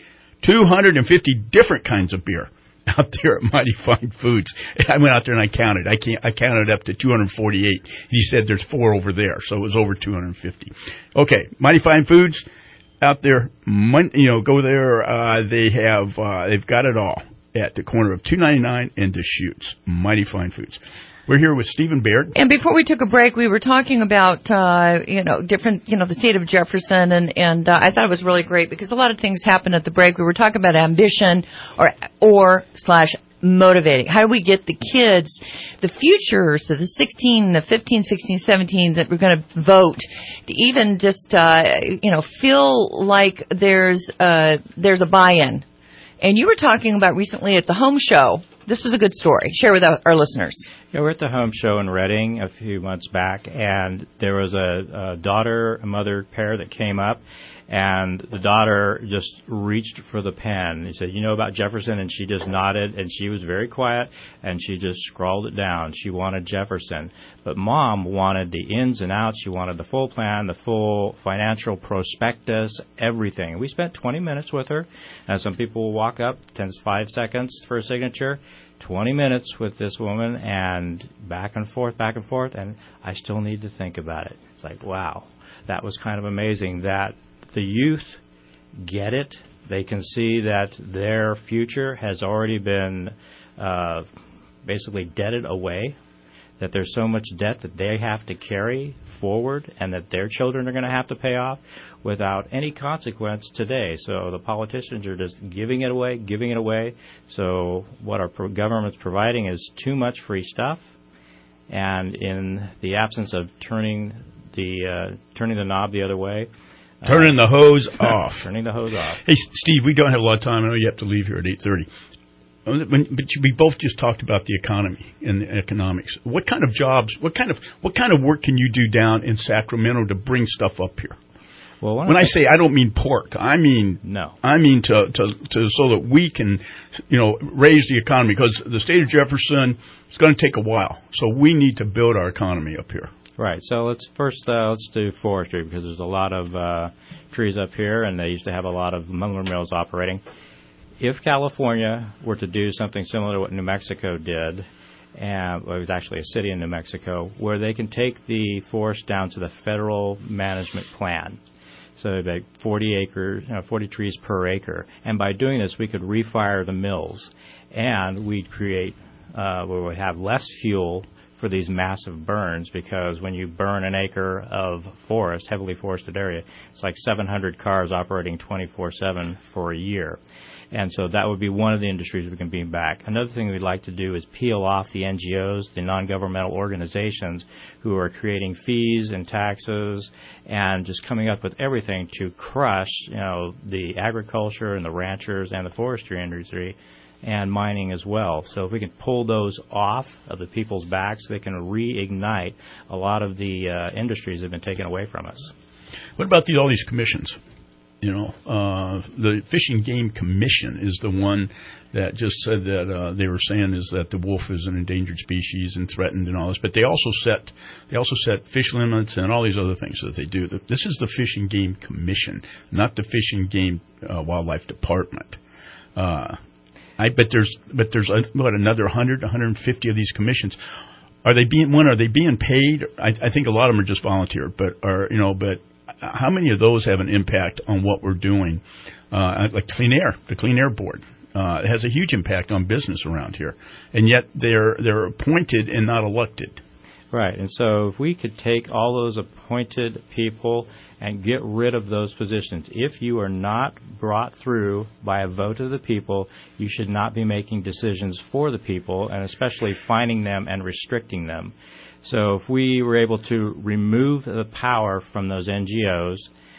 250 different kinds of beer out there at Mighty Fine Foods. I went out there and I counted. I counted up to 248. He said there's 4 over there, so it was over 250. Okay, Mighty Fine Foods out there. Go there. They've got it all at the corner of 299 and Deschutes. Mighty Fine Foods. We're here with Stephen Baird. And before we took a break, we were talking about, different, the state of Jefferson, and I thought it was really great because a lot of things happen at the break. We were talking about ambition or motivating. How do we get the kids, the future, so the 16, the 15, 16, 17 that we're going to vote, to even just, feel like there's a buy-in. And you were talking about recently at the home show. This was a good story. Share with our listeners. Yeah, we're at the home show in Reading a few months back, and there was a mother pair that came up, and the daughter just reached for the pen. He said, "You know about Jefferson?" And she just nodded, and she was very quiet, and she just scrawled it down. She wanted Jefferson. But Mom wanted the ins and outs. She wanted the full plan, the full financial prospectus, everything. We spent 20 minutes with her, and some people will walk up, 5 seconds for a signature. 20 minutes with this woman, and back and forth, and I still need to think about it. It's like, wow, that was kind of amazing that the youth get it. They can see that their future has already been basically debted away, that there's so much debt that they have to carry forward and that their children are going to have to pay off without any consequence today. So the politicians are just giving it away. So what our government's providing is too much free stuff, and in the absence of turning the knob the other way, turning the hose off. Turning the hose off. Hey, Steve, we don't have a lot of time. I know you have to leave here at 8:30. But we both just talked about the economy and the economics. What kind of jobs, what kind of work can you do down in Sacramento to bring stuff up here? Well, when I say, I don't mean pork. I mean to so that we can, raise the economy, because the state of Jefferson is going to take a while. So we need to build our economy up here. Right. So let's do forestry, because there's a lot of trees up here, and they used to have a lot of lumber mills operating. If California were to do something similar to what New Mexico did, and it was actually a city in New Mexico, where they can take the forest down to the federal management plan. So about 40 trees per acre. And by doing this, we could refire the mills, and we'd create, we would have less fuel for these massive burns, because when you burn an acre of forest, heavily forested area, it's like 700 cars operating 24/7 for a year. And so that would be one of the industries we can bring back. Another thing we'd like to do is peel off the NGOs, the non-governmental organizations who are creating fees and taxes and just coming up with everything to crush, the agriculture and the ranchers and the forestry industry and mining as well. So if we can pull those off of the people's backs, they can reignite a lot of the industries that have been taken away from us. What about all these commissions? The Fish and Game Commission is the one that just said that they were saying is that the wolf is an endangered species and threatened and all this. But they also set fish limits and all these other things that they do. This is the Fish and Game Commission, not the Fish and Game Wildlife Department. But there's another 100, 150 of these commissions. Are they being paid? I think a lot of them are just volunteer, but how many of those have an impact on what we're doing? Like Clean Air, the Clean Air Board, it has a huge impact on business around here, and yet they're appointed and not elected. Right, and so if we could take all those appointed people and get rid of those positions. If you are not brought through by a vote of the people, you should not be making decisions for the people, and especially fining them and restricting them. So if we were able to remove the power from those NGOs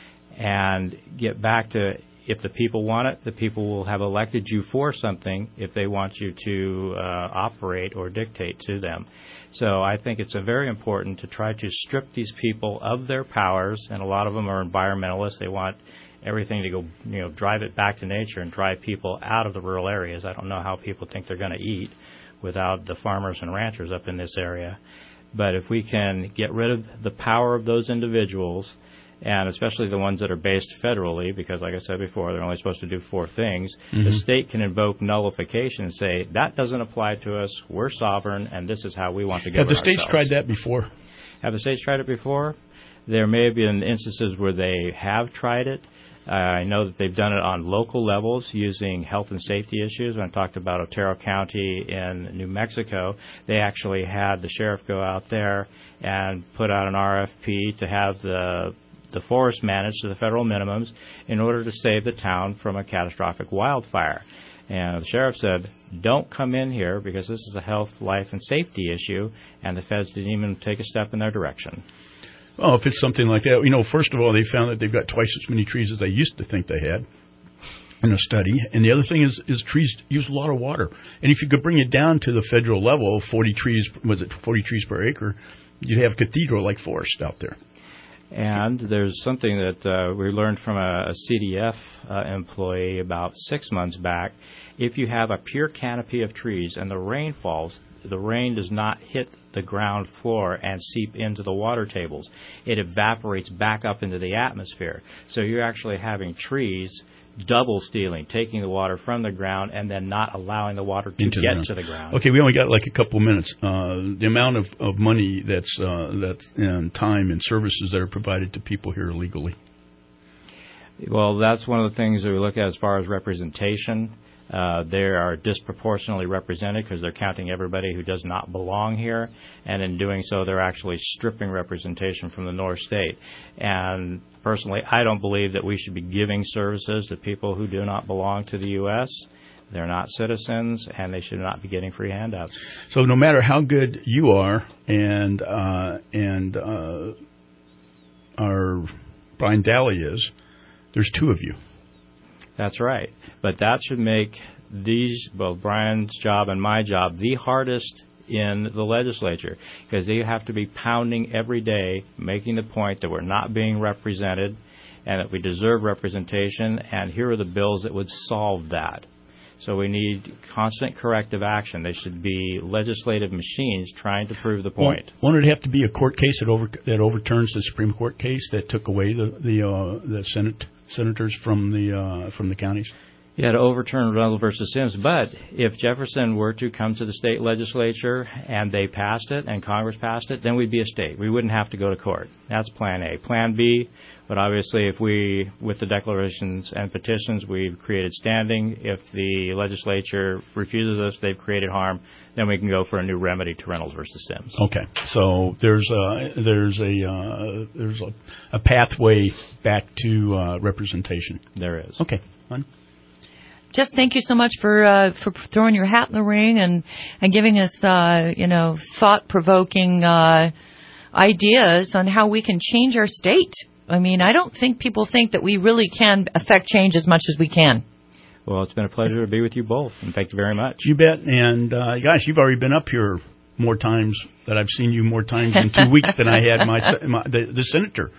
and get back to, if the people want it, the people will have elected you for something if they want you to operate or dictate to them. So I think it's very important to try to strip these people of their powers, and a lot of them are environmentalists. They want everything to go, drive it back to nature and drive people out of the rural areas. I don't know how people think they're going to eat without the farmers and ranchers up in this area. But if we can get rid of the power of those individuals, and especially the ones that are based federally, because like I said before, they're only supposed to do 4 things, the state can invoke nullification and say, that doesn't apply to us, we're sovereign, and this is how we want to govern ourselves. Have the states tried that before? Have the states tried it before? There may have been instances where they have tried it. I know that they've done it on local levels using health and safety issues. When I talked about Otero County in New Mexico, they actually had the sheriff go out there and put out an RFP to have the forest managed to the federal minimums in order to save the town from a catastrophic wildfire. And the sheriff said, don't come in here because this is a health, life, and safety issue, and the feds didn't even take a step in their direction. Well, if it's something like that, first of all, they found that they've got twice as many trees as they used to think they had in a study. And the other thing is trees use a lot of water. And if you could bring it down to the federal level, 40 trees per acre, you'd have cathedral-like forest out there. And there's something that we learned from a CDF employee about 6 months back. If you have a pure canopy of trees and the rain falls, the rain does not hit the ground floor and seep into the water tables. It evaporates back up into the atmosphere. So you're actually having trees double stealing, taking the water from the ground and then not allowing the water to get to the ground. Okay, we only got like a couple of minutes. The amount of money that's and time and services that are provided to people here illegally. Well, that's one of the things that we look at as far as representation. They are disproportionately represented because they're counting everybody who does not belong here, and in doing so, they're actually stripping representation from the North State. And personally, I don't believe that we should be giving services to people who do not belong to the U.S. They're not citizens, and they should not be getting free handouts. So no matter how good you are, and our Brian Daly is, there's 2 of you. That's right. But that should make both Brian's job and my job, the hardest in the legislature, because they have to be pounding every day, making the point that we're not being represented and that we deserve representation, and here are the bills that would solve that. So we need constant corrective action. They should be legislative machines trying to prove the point. Won't it have to be a court case that overturns the Supreme Court case that took away the senators from the counties? Yeah, to overturn Reynolds versus Sims. But if Jefferson were to come to the state legislature and they passed it and Congress passed it, then we'd be a state. We wouldn't have to go to court. That's Plan A. Plan B, but obviously if we, with the declarations and petitions, we've created standing. If the legislature refuses us, they've created harm, then we can go for a new remedy to Reynolds versus Sims. Okay, so there's a pathway back to representation. There is. Okay, fine. Just thank you so much for throwing your hat in the ring and giving us thought-provoking ideas on how we can change our state. I mean, I don't think people think that we really can affect change as much as we can. Well, it's been a pleasure to be with you both, and thank you very much. You bet. And gosh, you've already been up here more times that I've seen you more times in 2 weeks than I had the senator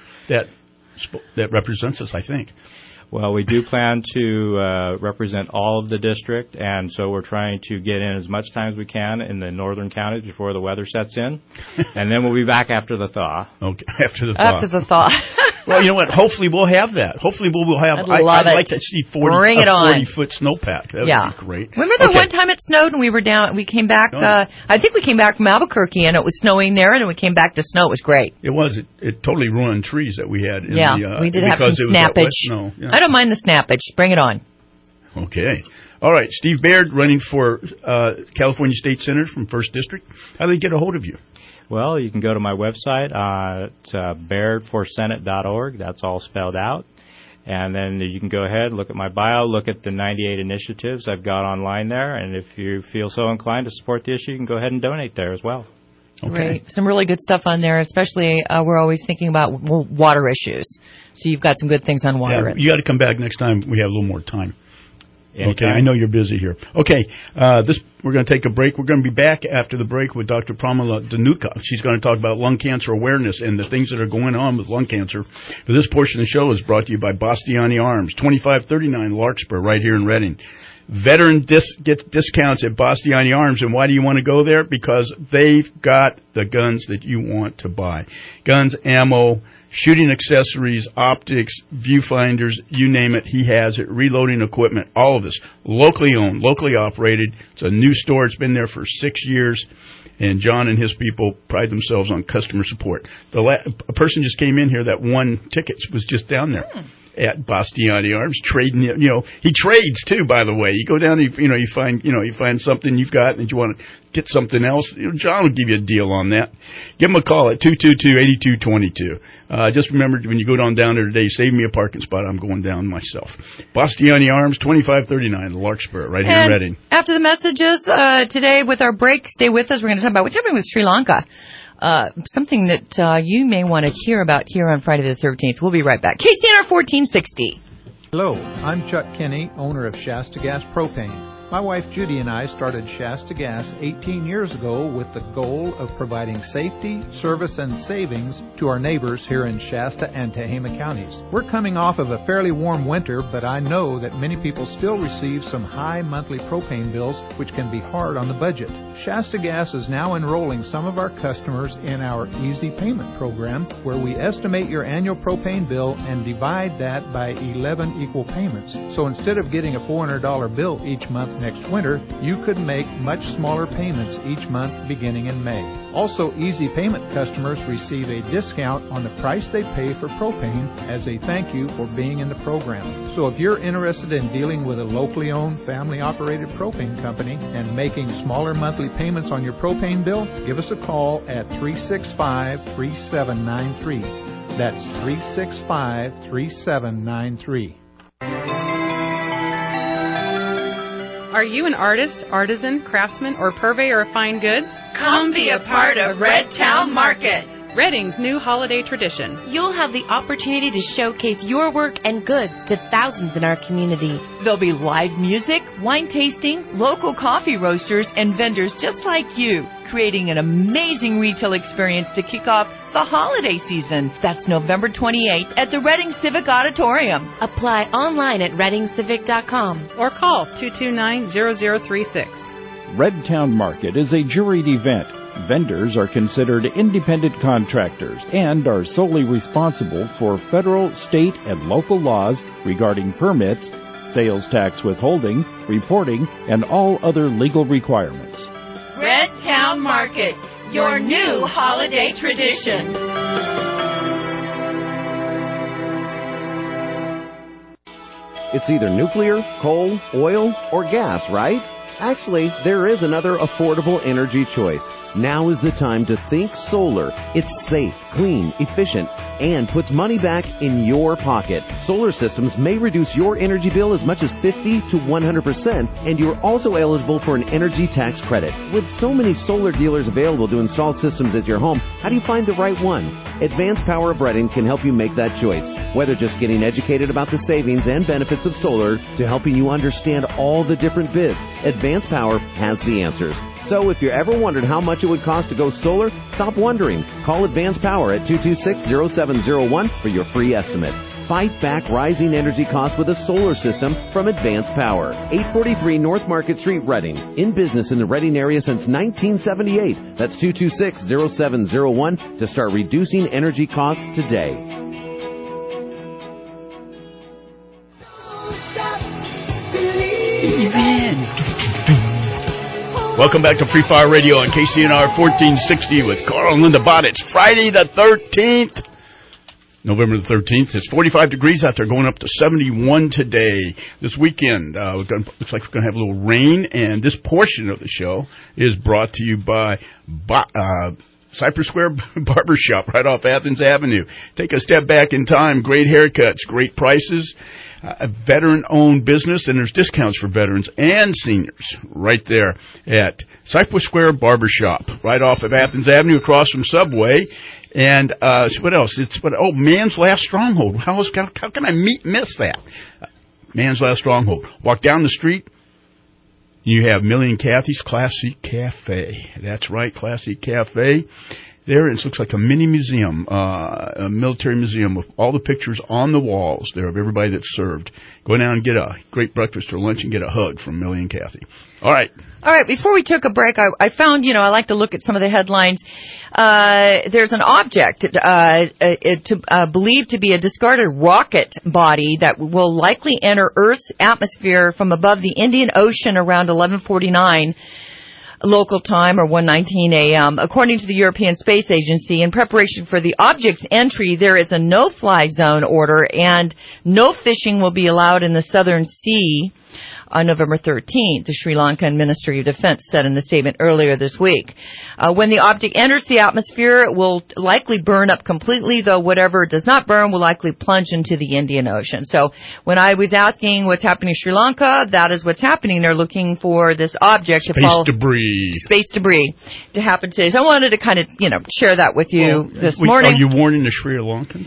that represents us, I think. Well, we do plan to represent all of the district, and so we're trying to get in as much time as we can in the northern counties before the weather sets in, and then we'll be back after the thaw. Okay, after the thaw. After the thaw. Well, you know what? Hopefully we'll have that. Hopefully we'll have. I'd like to see 40-foot snowpack. That would be great. Remember the one time it snowed and we were down? We came back. I think we came back from Albuquerque and it was snowing there, and we came back to snow. It was great. It was. It totally ruined trees that we had. We did have some snappage. Yeah. I don't mind the snappage. Bring it on. Okay. All right. Steve Baird, running for California State Senator from 1st District. How do they get a hold of you? Well, you can go to my website at bairdforsenate.org. That's all spelled out. And then you can go ahead, look at my bio, look at the 98 initiatives I've got online there. And if you feel so inclined to support the issue, you can go ahead and donate there as well. Okay. Great. Some really good stuff on there, especially we're always thinking about water issues. So you've got some good things on water. Yeah, you got to come back next time we have a little more time. Anytime. Okay, I know you're busy here. Okay, we're going to take a break. We're going to be back after the break with Dr. Pramila Dhanuka. She's going to talk about lung cancer awareness and the things that are going on with lung cancer. But this portion of the show is brought to you by Bastiani Arms, 2539 Larkspur, right here in Redding. Veteran get discounts at Bastiani Arms, and why do you want to go there? Because they've got the guns that you want to buy. Guns, ammo, shooting accessories, optics, viewfinders, you name it, he has it. Reloading equipment, all of this. Locally owned, locally operated. It's a new store. It's been there for 6 years. And John and his people pride themselves on customer support. A person just came in here that won tickets, was just down there at Bastiani Arms trading. He trades too, by the way. You go down, you find something you've got and you want to get something else. John will give you a deal on that. Give him a call at 222-8222. Just remember, when you go down there today, save me a parking spot. I'm going down myself. Bastiani Arms, 2539 Larkspur, right here in Redding. After the messages today with our break, stay with us. We're going to talk about what's happening with Sri Lanka. Something that you may want to hear about here on Friday the 13th. We'll be right back. KCNR 1460. Hello, I'm Chuck Kinney, owner of Shasta Gas Propane. My wife Judy and I started Shasta Gas 18 years ago with the goal of providing safety, service, and savings to our neighbors here in Shasta and Tehama counties. We're coming off of a fairly warm winter, but I know that many people still receive some high monthly propane bills, which can be hard on the budget. Shasta Gas is now enrolling some of our customers in our Easy Payment program, where we estimate your annual propane bill and divide that by 11 equal payments. So instead of getting a $400 bill each month next winter, you could make much smaller payments each month beginning in May. Also, Easy Payment customers receive a discount on the price they pay for propane as a thank you for being in the program. So if you're interested in dealing with a locally owned, family-operated propane company and making smaller monthly payments on your propane bill, give us a call at 365-3793. That's 365-3793. Are you an artist, artisan, craftsman, or purveyor of fine goods? Come be a part of Red Town Market, Redding's new holiday tradition. You'll have the opportunity to showcase your work and goods to thousands in our community. There'll be live music, wine tasting, local coffee roasters, and vendors just like you, creating an amazing retail experience to kick off the holiday season. That's November 28th at the Redding Civic Auditorium. Apply online at reddingcivic.com or call 229-0036. Red Town Market is a juried event. Vendors are considered independent contractors and are solely responsible for federal, state, and local laws regarding permits, sales tax withholding, reporting, and all other legal requirements. Red Town Market, your new holiday tradition. It's either nuclear, coal, oil, or gas, right? Actually, there is another affordable energy choice. Now is the time to think solar. It's safe, clean, efficient, and puts money back in your pocket. Solar systems may reduce your energy bill as much as 50 to 100%, and you're also eligible for an energy tax credit. With so many solar dealers available to install systems at your home, how do you find the right one? Advanced Power of Reading can help you make that choice. Whether just getting educated about the savings and benefits of solar to helping you understand all the different bids, Advanced Power has the answers. So if you ever wondered how much it would cost to go solar, stop wondering. Call Advanced Power at 226-0701 for your free estimate. Fight back rising energy costs with a solar system from Advanced Power. 843 North Market Street, Reading. In business in the Reading area since 1978. That's 226-0701 to start reducing energy costs today. Welcome back to Free Fire Radio on KCNR 1460 with Carl and Linda Bott. It's Friday the 13th, November the 13th. It's 45 degrees out there, going up to 71 today. This weekend, looks like we're going to have a little rain, and this portion of the show is brought to you by Cypress Square Barbershop right off Athens Avenue. Take a step back in time. Great haircuts, great prices. A veteran-owned business, and there's discounts for veterans and seniors right there at Cypress Square Barbershop, right off of Athens Avenue, across from Subway. And what else? Man's Last Stronghold. How can I miss that? Man's Last Stronghold. Walk down the street, you have Millie and Kathy's Classic Cafe. That's right, Classic Cafe. There, it looks like a mini museum, a military museum with all the pictures on the walls there of everybody that's served. Go down and get a great breakfast or lunch and get a hug from Millie and Kathy. All right. Before we took a break, I found, I like to look at some of the headlines. There's an object believed to be a discarded rocket body that will likely enter Earth's atmosphere from above the Indian Ocean around 11:49. Local time, or 1:19 a.m. According to the European Space Agency, in preparation for the object's entry, there is a no-fly zone order, and no fishing will be allowed in the Southern Sea on November 13th, the Sri Lankan Ministry of Defense said in the statement earlier this week. When the object enters the atmosphere, it will likely burn up completely, though whatever does not burn will likely plunge into the Indian Ocean. So when I was asking what's happening in Sri Lanka, that is what's happening. They're looking for this object to fall. Space debris to happen today. So I wanted to kind of, share that with you this morning. Are you warning the Sri Lankans?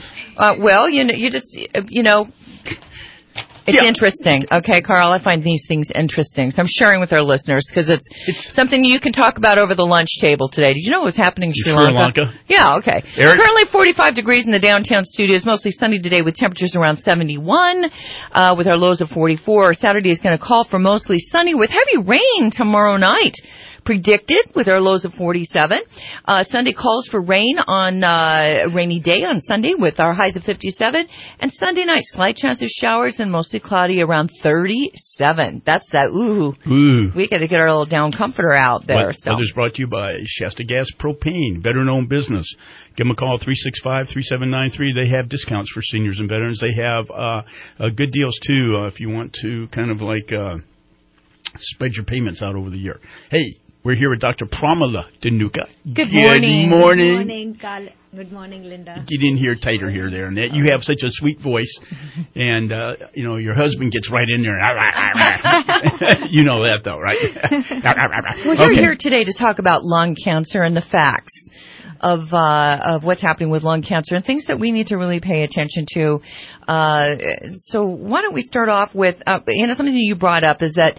It's interesting. Okay, Carl, I find these things interesting. So I'm sharing with our listeners because it's something you can talk about over the lunch table today. Did you know what was happening in Sri Lanka? Yeah, okay. Eric? Currently 45 degrees in the downtown studios, mostly sunny today with temperatures around 71, with our lows of 44. Saturday is going to call for mostly sunny with heavy rain tomorrow night. Predicted with our lows of 47. Sunday calls for rain on a rainy day on Sunday with our highs of 57. And Sunday night, slight chance of showers and mostly cloudy around 37. That's that, ooh. We got to get our little down comforter out there. Weather's brought to you by Shasta Gas Propane, veteran-owned business. Give them a call, 365-3793. They have discounts for seniors and veterans. They have good deals, too, if you want to kind of spread your payments out over the year. Hey. We're here with Dr. Pramila Dhanuka. Good morning. Good morning, Carl. Good morning, Linda. Get in here tighter here, there. And you have such a sweet voice. And, your husband gets right in there. You know that, though, right? Well, you're here today to talk about lung cancer and the facts of what's happening with lung cancer and things that we need to really pay attention to. So why don't we start off with, something you brought up is that,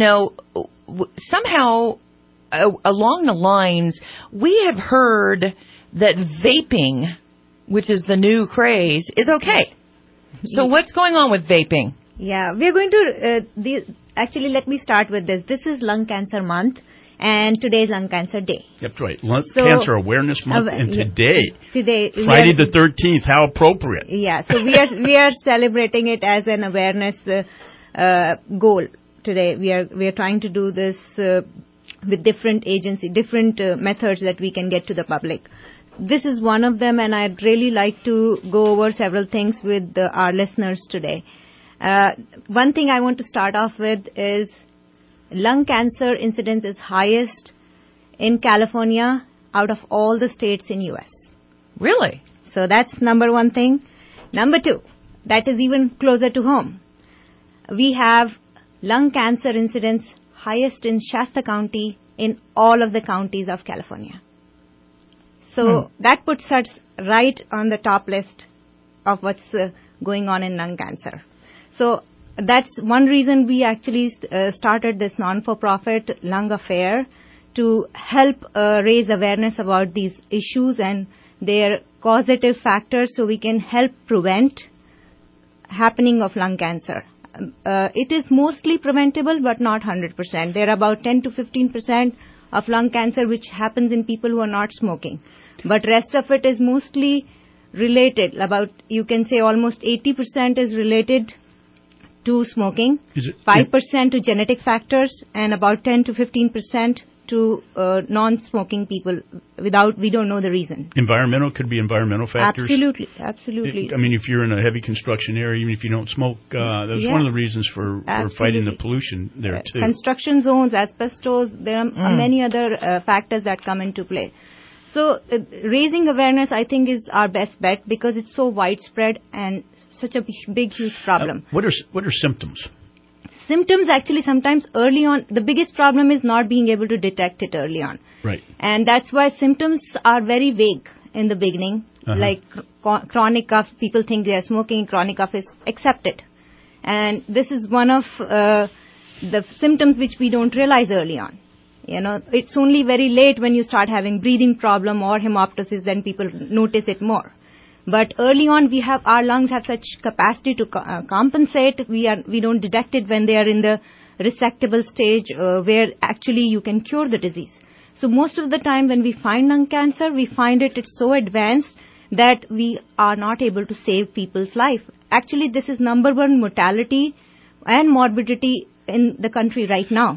somehow along the lines, we have heard that vaping, which is the new craze, is okay. So what's going on with vaping? Yeah, we're going to, actually let me start with this. This is Lung Cancer Month. And today is Lung Cancer Day. That's right. Cancer Awareness Month, and today, Friday the 13th. How appropriate! Yeah. So we are celebrating it as an awareness goal today. We are trying to do this with different agencies, different methods that we can get to the public. This is one of them, and I'd really like to go over several things with our listeners today. One thing I want to start off with is lung cancer incidence is highest in California out of all the states in U.S. Really? So that's number one thing. Number two, that is even closer to home. We have lung cancer incidence highest in Shasta County in all of the counties of California. So that puts us right on the top list of what's going on in lung cancer. So that's one reason we actually started this non-for-profit Lung Affair, to help raise awareness about these issues and their causative factors so we can help prevent happening of lung cancer. It is mostly preventable, but not 100%. There are about 10 to 15% of lung cancer which happens in people who are not smoking. But rest of it is mostly related. About, you can say almost 80% is related to smoking, 5% to genetic factors, and about 10 to 15% to non-smoking people we don't know the reason. Environmental could be environmental factors. Absolutely. I mean, if you're in a heavy construction area, even if you don't smoke, that's one of the reasons for fighting the pollution there too. Construction zones, asbestos, there are many other factors that come into play. So raising awareness, I think, is our best bet because it's so widespread and such a big, huge problem. What are symptoms? Symptoms actually sometimes early on, the biggest problem is not being able to detect it early on. Right. And that's why symptoms are very vague in the beginning. Like chronic cough, people think they are smoking, chronic cough is accepted. And this is one of the symptoms which we don't realize early on. You know, it's only very late when you start having breathing problem or hemoptysis, then people notice it more. But early on, our lungs have such capacity to compensate. We don't detect it when they are in the resectable stage, where actually you can cure the disease. So most of the time when we find lung cancer, we find it's so advanced that we are not able to save people's life. Actually, this is number one mortality and morbidity in the country right now.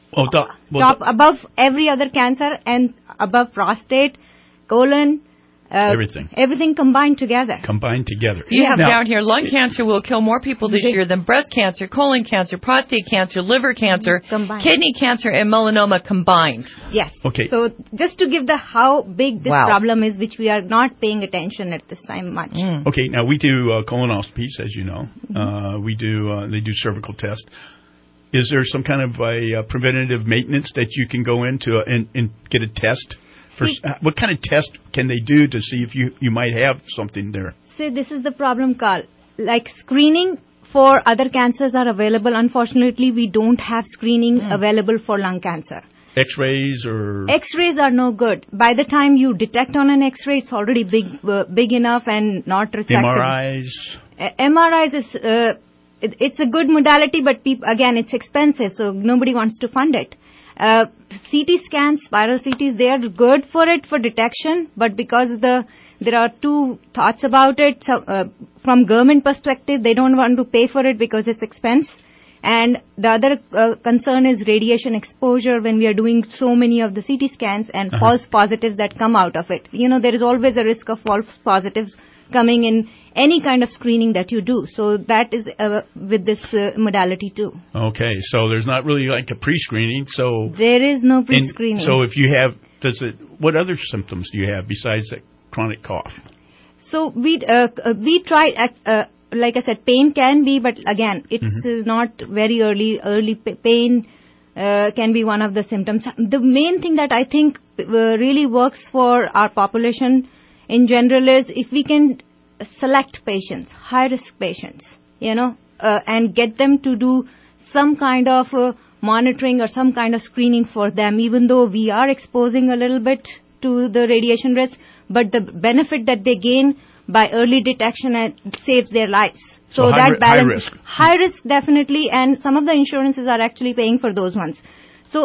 Top above every other cancer and above prostate, colon, everything combined together. You have down here, lung cancer will kill more people this year than breast cancer, colon cancer, prostate cancer, liver cancer, kidney cancer, and melanoma combined. Yes. Okay. So just to give how big this problem is, which we are not paying attention at this time much. Okay, now we do colonoscopies, as you know. They do cervical tests. Is there some kind of a preventative maintenance that you can go into and get a test? What kind of test can they do to see if you might have something there? See, this is the problem, Carl. Like screening for other cancers are available. Unfortunately, we don't have screening available for lung cancer. X-rays or? X-rays are no good. By the time you detect on an X-ray, it's already big enough and not resectable. MRIs is... It's a good modality, but again, it's expensive, so nobody wants to fund it. CT scans, spiral CTs, they are good for it, for detection, but because there are two thoughts about it. So, from government perspective, they don't want to pay for it because it's expense. And the other concern is radiation exposure when we are doing so many of the CT scans and false positives that come out of it. You know, there is always a risk of false positives coming in any kind of screening that you do. So that is with this modality too. Okay, so there's not really like a pre-screening. So there is no pre-screening. So if you have, what other symptoms do you have besides that chronic cough? So we try, like I said, pain can be, but again, it is not very early. Early pain can be one of the symptoms. The main thing that I think really works for our population in general is if we can select patients, high-risk patients, and get them to do some kind of monitoring or some kind of screening for them, even though we are exposing a little bit to the radiation risk, but the benefit that they gain by early detection saves their lives. So that balance, high risk definitely, and some of the insurances are actually paying for those ones. So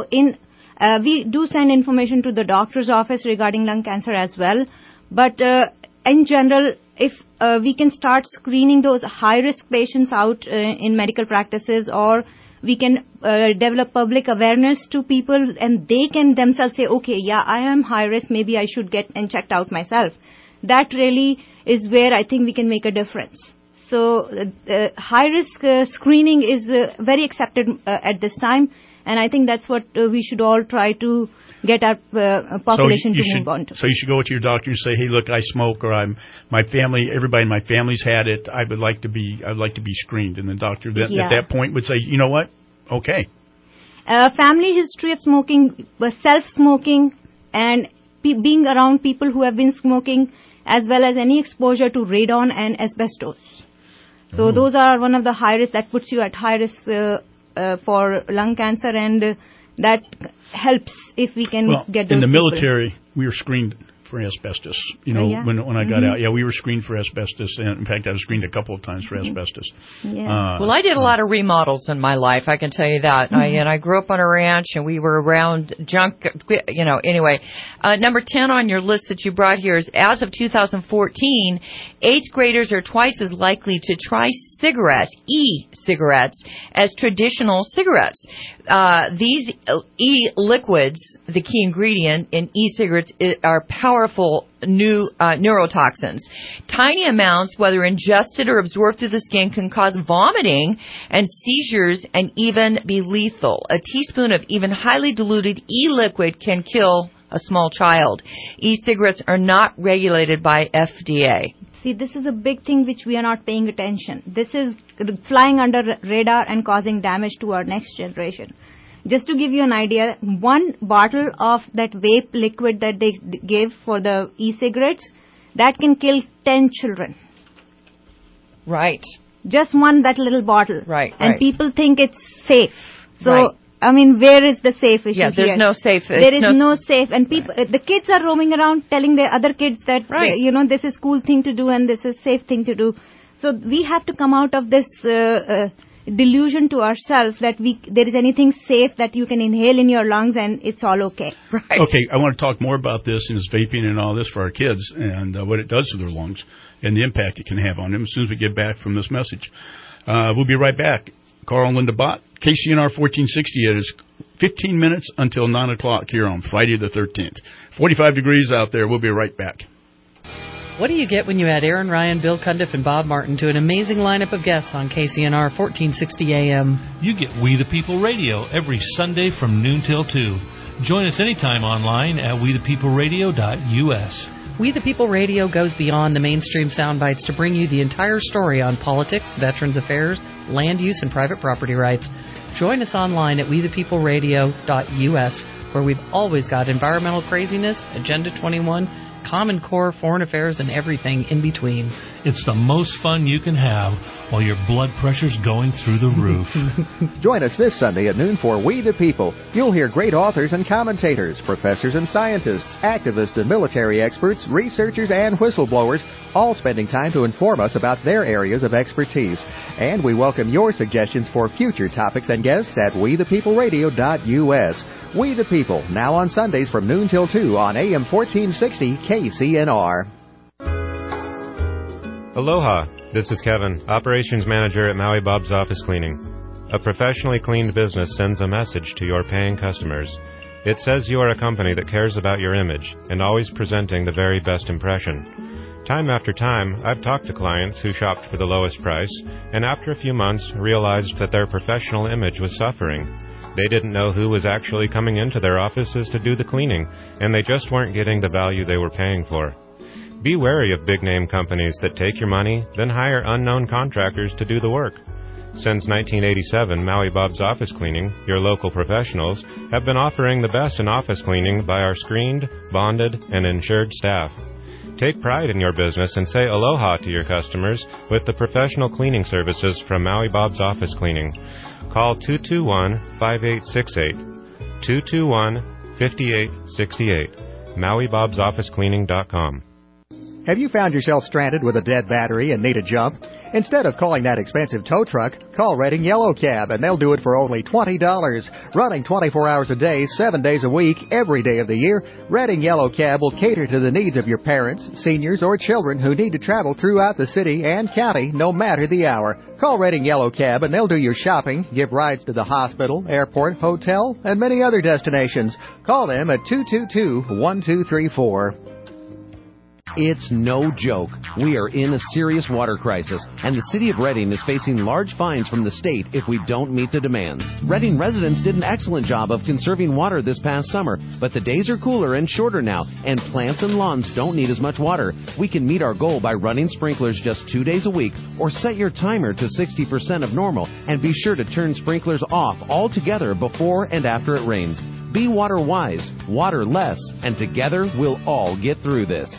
we do send information to the doctor's office regarding lung cancer as well, but in general, if we can start screening those high-risk patients out in medical practices, or we can develop public awareness to people, and they can themselves say, okay, yeah, I am high risk, maybe I should get and checked out myself. That really is where I think we can make a difference. So high-risk screening is very accepted at this time, and I think that's what we should all try to get our population to move on to. So you should go to your doctor and say, "Hey, look, I smoke, or everybody in my family's had it. I'd like to be screened." And the doctor at that point would say, "You know what? Okay." Family history of smoking, self-smoking, and being around people who have been smoking, as well as any exposure to radon and asbestos. So those are one of the high risk that puts you at high risk for lung cancer, and that helps if we can get those in the people. Military, we were screened for asbestos. When I got out, we were screened for asbestos, and in fact, I was screened a couple of times for asbestos. Yeah. Well, I did a lot of remodels in my life, I can tell you that. I grew up on a ranch, and we were around junk, anyway. Number 10 on your list that you brought here is, as of 2014, 8th graders are twice as likely to try e-cigarettes, as traditional cigarettes. These e-liquids, the key ingredient in e-cigarettes, are powerful new neurotoxins. Tiny amounts, whether ingested or absorbed through the skin, can cause vomiting and seizures and even be lethal. A teaspoon of even highly diluted e-liquid can kill a small child. E-cigarettes are not regulated by FDA. See, this is a big thing which we are not paying attention. This is flying under radar and causing damage to our next generation. Just to give you an idea, one bottle of that vape liquid that they gave for the e-cigarettes, that can kill 10 children. Right. Just that little bottle. Right. And people think it's safe. So, I mean, where is the safe issue here? There's no safe. There is no safe. And people, the kids are roaming around telling their other kids that, this is cool thing to do and this is safe thing to do. So we have to come out of this delusion to ourselves that there is anything safe that you can inhale in your lungs and it's all okay. Right. Okay, I want to talk more about this and vaping and all this for our kids and what it does to their lungs and the impact it can have on them as soon as we get back from this message. We'll be right back. Carl and Linda Bott, KCNR 1460. It is 15 minutes until 9 o'clock here on Friday the 13th. 45 degrees out there. We'll be right back. What do you get when you add Aaron Ryan, Bill Cundiff, and Bob Martin to an amazing lineup of guests on KCNR 1460 AM? You get We the People Radio every Sunday from noon till 2. Join us anytime online at wethepeopleradio.us. We the People Radio goes beyond the mainstream sound bites to bring you the entire story on politics, veterans affairs, land use, and private property rights. Join us online at wethepeopleradio.us, where we've always got environmental craziness, Agenda 21, Common Core, foreign affairs, and everything in between. It's the most fun you can have while your blood pressure's going through the roof. Join us this Sunday at noon for We the People. You'll hear great authors and commentators, professors and scientists, activists and military experts, researchers and whistleblowers, all spending time to inform us about their areas of expertise. And we welcome your suggestions for future topics and guests at wethepeopleradio.us. We the People, now on Sundays from noon till 2 on AM 1460 KCNR. Aloha, this is Kevin, Operations Manager at Maui Bob's Office Cleaning. A professionally cleaned business sends a message to your paying customers. It says you are a company that cares about your image and always presenting the very best impression. Time after time, I've talked to clients who shopped for the lowest price and after a few months realized that their professional image was suffering. They didn't know who was actually coming into their offices to do the cleaning, and they just weren't getting the value they were paying for. Be wary of big-name companies that take your money, then hire unknown contractors to do the work. Since 1987, Maui Bob's Office Cleaning, your local professionals, have been offering the best in office cleaning by our screened, bonded, and insured staff. Take pride in your business and say aloha to your customers with the professional cleaning services from Maui Bob's Office Cleaning. Call 221-5868, 221-5868, MauiBob'sOfficeCleaning.com. Have you found yourself stranded with a dead battery and need a jump? Instead of calling that expensive tow truck, call Redding Yellow Cab, and they'll do it for only $20. Running 24 hours a day, 7 days a week, every day of the year, Redding Yellow Cab will cater to the needs of your parents, seniors, or children who need to travel throughout the city and county, no matter the hour. Call Redding Yellow Cab, and they'll do your shopping, give rides to the hospital, airport, hotel, and many other destinations. Call them at 222-1234. It's no joke. We are in a serious water crisis, and the City of Redding is facing large fines from the state if we don't meet the demands. Redding residents did an excellent job of conserving water this past summer, but the days are cooler and shorter now, and plants and lawns don't need as much water. We can meet our goal by running sprinklers just 2 days a week, or set your timer to 60% of normal, and be sure to turn sprinklers off altogether before and after it rains. Be water wise, water less, and together we'll all get through this.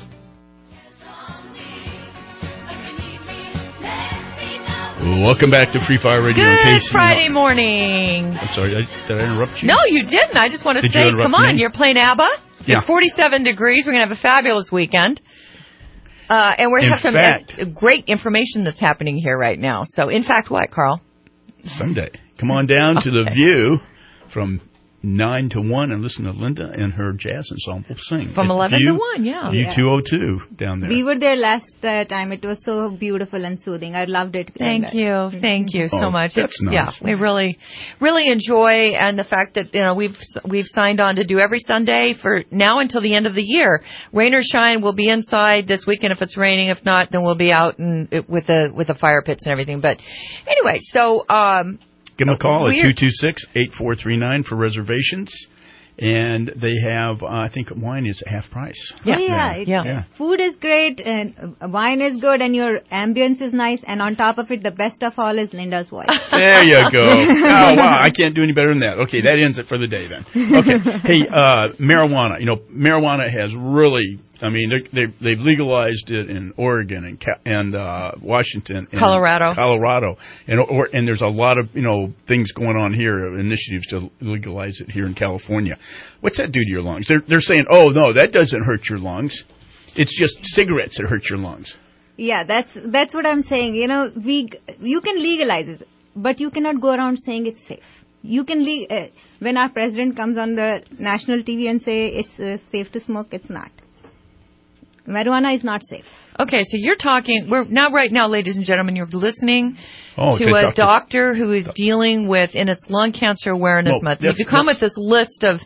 Welcome back to Free Fire Radio. Good Friday morning. I'm sorry, did I interrupt you? No, you didn't. I just want to Did say, you interrupt come on, me? you're playing ABBA. Yeah. It's 47 degrees. We're going to have a fabulous weekend. And we have some great information that's happening here right now. So, in fact, what, Carl? Sunday. Come on down to the View from 9 to 1 and listen to Linda and her jazz ensemble sing. From 11 to 1, yeah. View 202 down there. We were there last time. It was so beautiful and soothing. I loved it. Thank you so much. That's nice. Yeah, we really enjoy, and the fact that we've signed on to do every Sunday for now until the end of the year. Rain or shine, we'll be inside this weekend if it's raining. If not, then we'll be out and with the fire pits and everything. But anyway, so. Give them a call at 226-8439 for reservations. And they have, I think wine is at half price. Yeah. Food is great, and wine is good, and your ambience is nice. And on top of it, the best of all is Linda's voice. There you go. Oh, wow. I can't do any better than that. Okay, that ends it for the day then. Okay. Hey, marijuana. Marijuana has really... they've legalized it in Oregon and Washington, and Colorado, and there's a lot of things going on here, initiatives to legalize it here in California. What's that do to your lungs? They're saying, oh no, that doesn't hurt your lungs. It's just cigarettes that hurt your lungs. Yeah, that's what I'm saying. You can legalize it, but you cannot go around saying it's safe. You can when our president comes on the national TV and say it's safe to smoke, it's not. Marijuana is not safe. Okay, so you're talking, right now, ladies and gentlemen, you're listening to a doctor who is dealing with, and it's Lung Cancer Awareness Month. You've come with this list of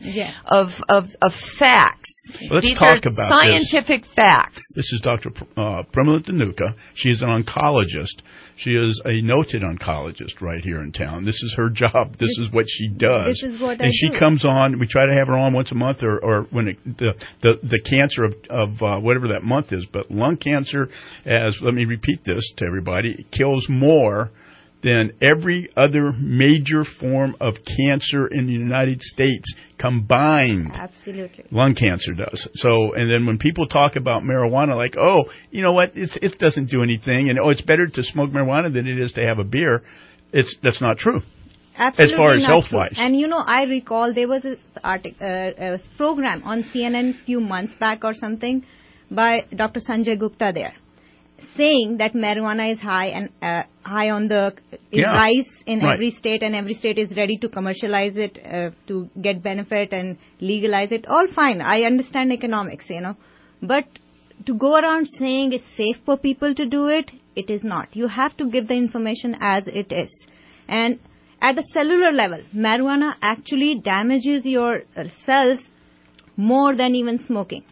facts. Let's talk about scientific facts. This is Dr. Pramila Dhanuka. She is an oncologist. She is a noted oncologist right here in town. This is her job. This is what she does. This is what I do. And she comes on. We try to have her on once a month, or when the cancer of whatever that month is. But lung cancer, let me repeat this to everybody, kills more than every other major form of cancer in the United States combined. Absolutely. Lung cancer does. So, and then when people talk about marijuana, like, oh, you know what, it doesn't do anything, and it's better to smoke marijuana than it is to have a beer. That's not true. Absolutely, as far as not health-wise. True. And I recall there was a program on CNN a few months back or something by Dr. Sanjay Gupta there, saying that marijuana is high on the rise in every state, and every state is ready to commercialize it to get benefit and legalize it. All fine. I understand economics, but to go around saying it's safe for people to do it, it is not. You have to give the information as it is. And at the cellular level, marijuana actually damages your cells more than even smoking.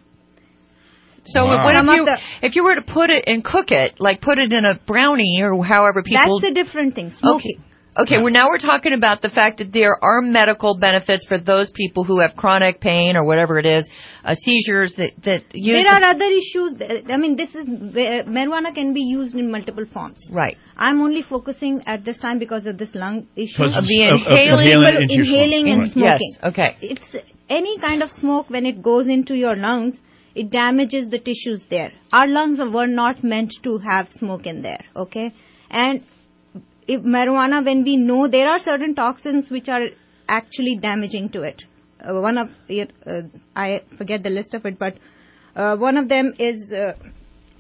So what if you were to put it and cook it, like put it in a brownie or however people... That's a different thing, smoking. Okay, well, now we're talking about the fact that there are medical benefits for those people who have chronic pain or whatever it is, seizures that use... There are other issues. Marijuana can be used in multiple forms. Right. I'm only focusing at this time because of this lung issue. Of the inhaling and smoking. Yes, okay. It's any kind of smoke, when it goes into your lungs, it damages the tissues there. Our lungs were not meant to have smoke in there, okay? And if marijuana, when we know there are certain toxins which are actually damaging to it. One of I forget the list of it, but one of them is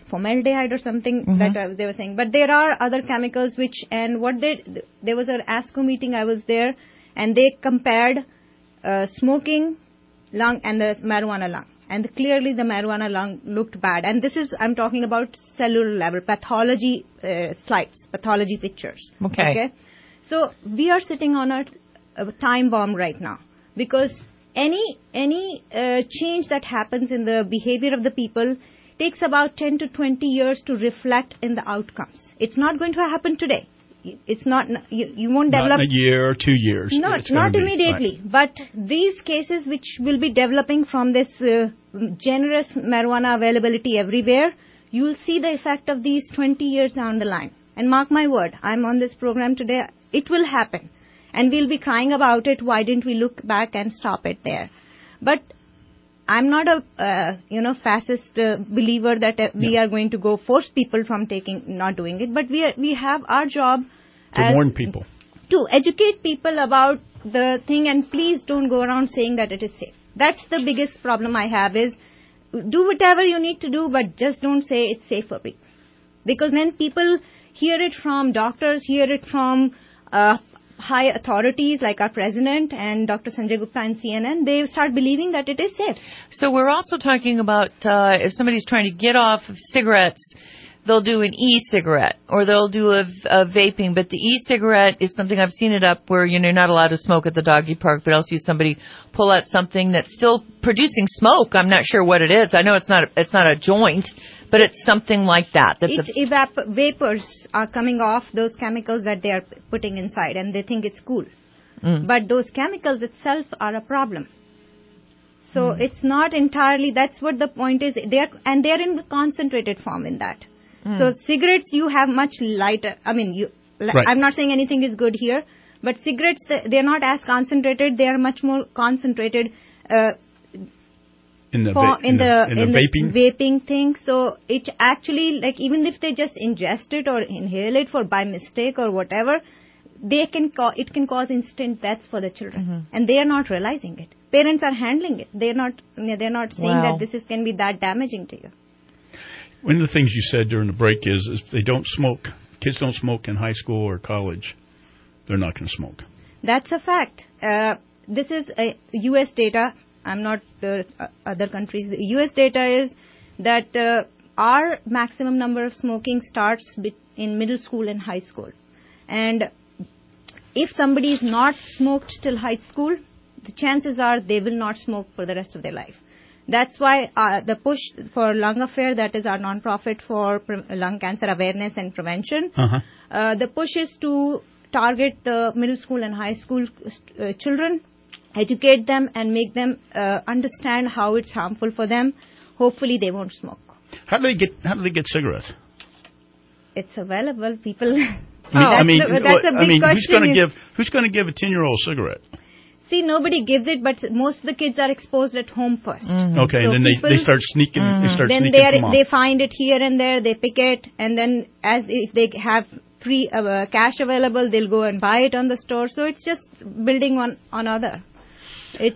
formaldehyde or something that they were saying. But there are other chemicals there was an ASCO meeting, I was there, and they compared smoking lung and the marijuana lung. And clearly the marijuana lung looked bad. And I'm talking about cellular level, pathology slides, pathology pictures. Okay? So we are sitting on a time bomb right now. Because any change that happens in the behavior of the people takes about 10 to 20 years to reflect in the outcomes. It's not going to happen today. It's not, you won't develop... Not in a year or 2 years. Not immediately. Right. But these cases which will be developing from this generous marijuana availability everywhere, you will see the effect of these 20 years down the line. And mark my word, I'm on this program today, it will happen. And we'll be crying about it, why didn't we look back and stop it there? But I'm not a fascist believer that we are going to go force people from not doing it, but we have our job to warn people, to educate people about the thing, and please don't go around saying that it is safe. That's the biggest problem I have is do whatever you need to do, but just don't say it's safe for people, because then people hear it from doctors, hear it from high authorities like our president and Dr. Sanjay Gupta and CNN, they start believing that it is safe. So we're also talking about if somebody's trying to get off of cigarettes, they'll do an e-cigarette or they'll do a vaping. But the e-cigarette is something I've seen it up where you're not allowed to smoke at the doggy park, but I'll see somebody pull out something that's still producing smoke. I'm not sure what it is. I know it's not a joint, but it's something like that. Vapors are coming off those chemicals that they are putting inside, and they think it's cool. But those chemicals itself are a problem. So it's not entirely, that's what the point is. They're in the concentrated form in that. So cigarettes, you have much lighter, right. I'm not saying anything is good here, but cigarettes, they're not as concentrated, they are much more concentrated in the vaping thing. So it actually, even if they just ingest it or inhale it by mistake or whatever, it can cause instant deaths for the children, and they are not realizing it. Parents are handling it. They're not saying that this can be that damaging to you. One of the things you said during the break is if they don't smoke, kids don't smoke in high school or college, they're not going to smoke. That's a fact. This is U.S. data. I'm not other countries. The U.S. data is that our maximum number of smoking starts in middle school and high school. And if somebody is not smoked till high school, the chances are they will not smoke for the rest of their life. That's why the push for Lung Affair, that is our nonprofit for lung cancer awareness and prevention, the push is to target the middle school and high school children, educate them and make them understand how it's harmful for them. Hopefully they won't smoke. How do they get cigarettes? It's available. People. That's a big question. Who's going to give a 10-year-old a cigarette? See, nobody gives it, but most of the kids are exposed at home first. Okay, so and then they start sneaking. Then they find it here and there. They pick it, and then if they have free cash available, they'll go and buy it on the store. So it's just building one another. It's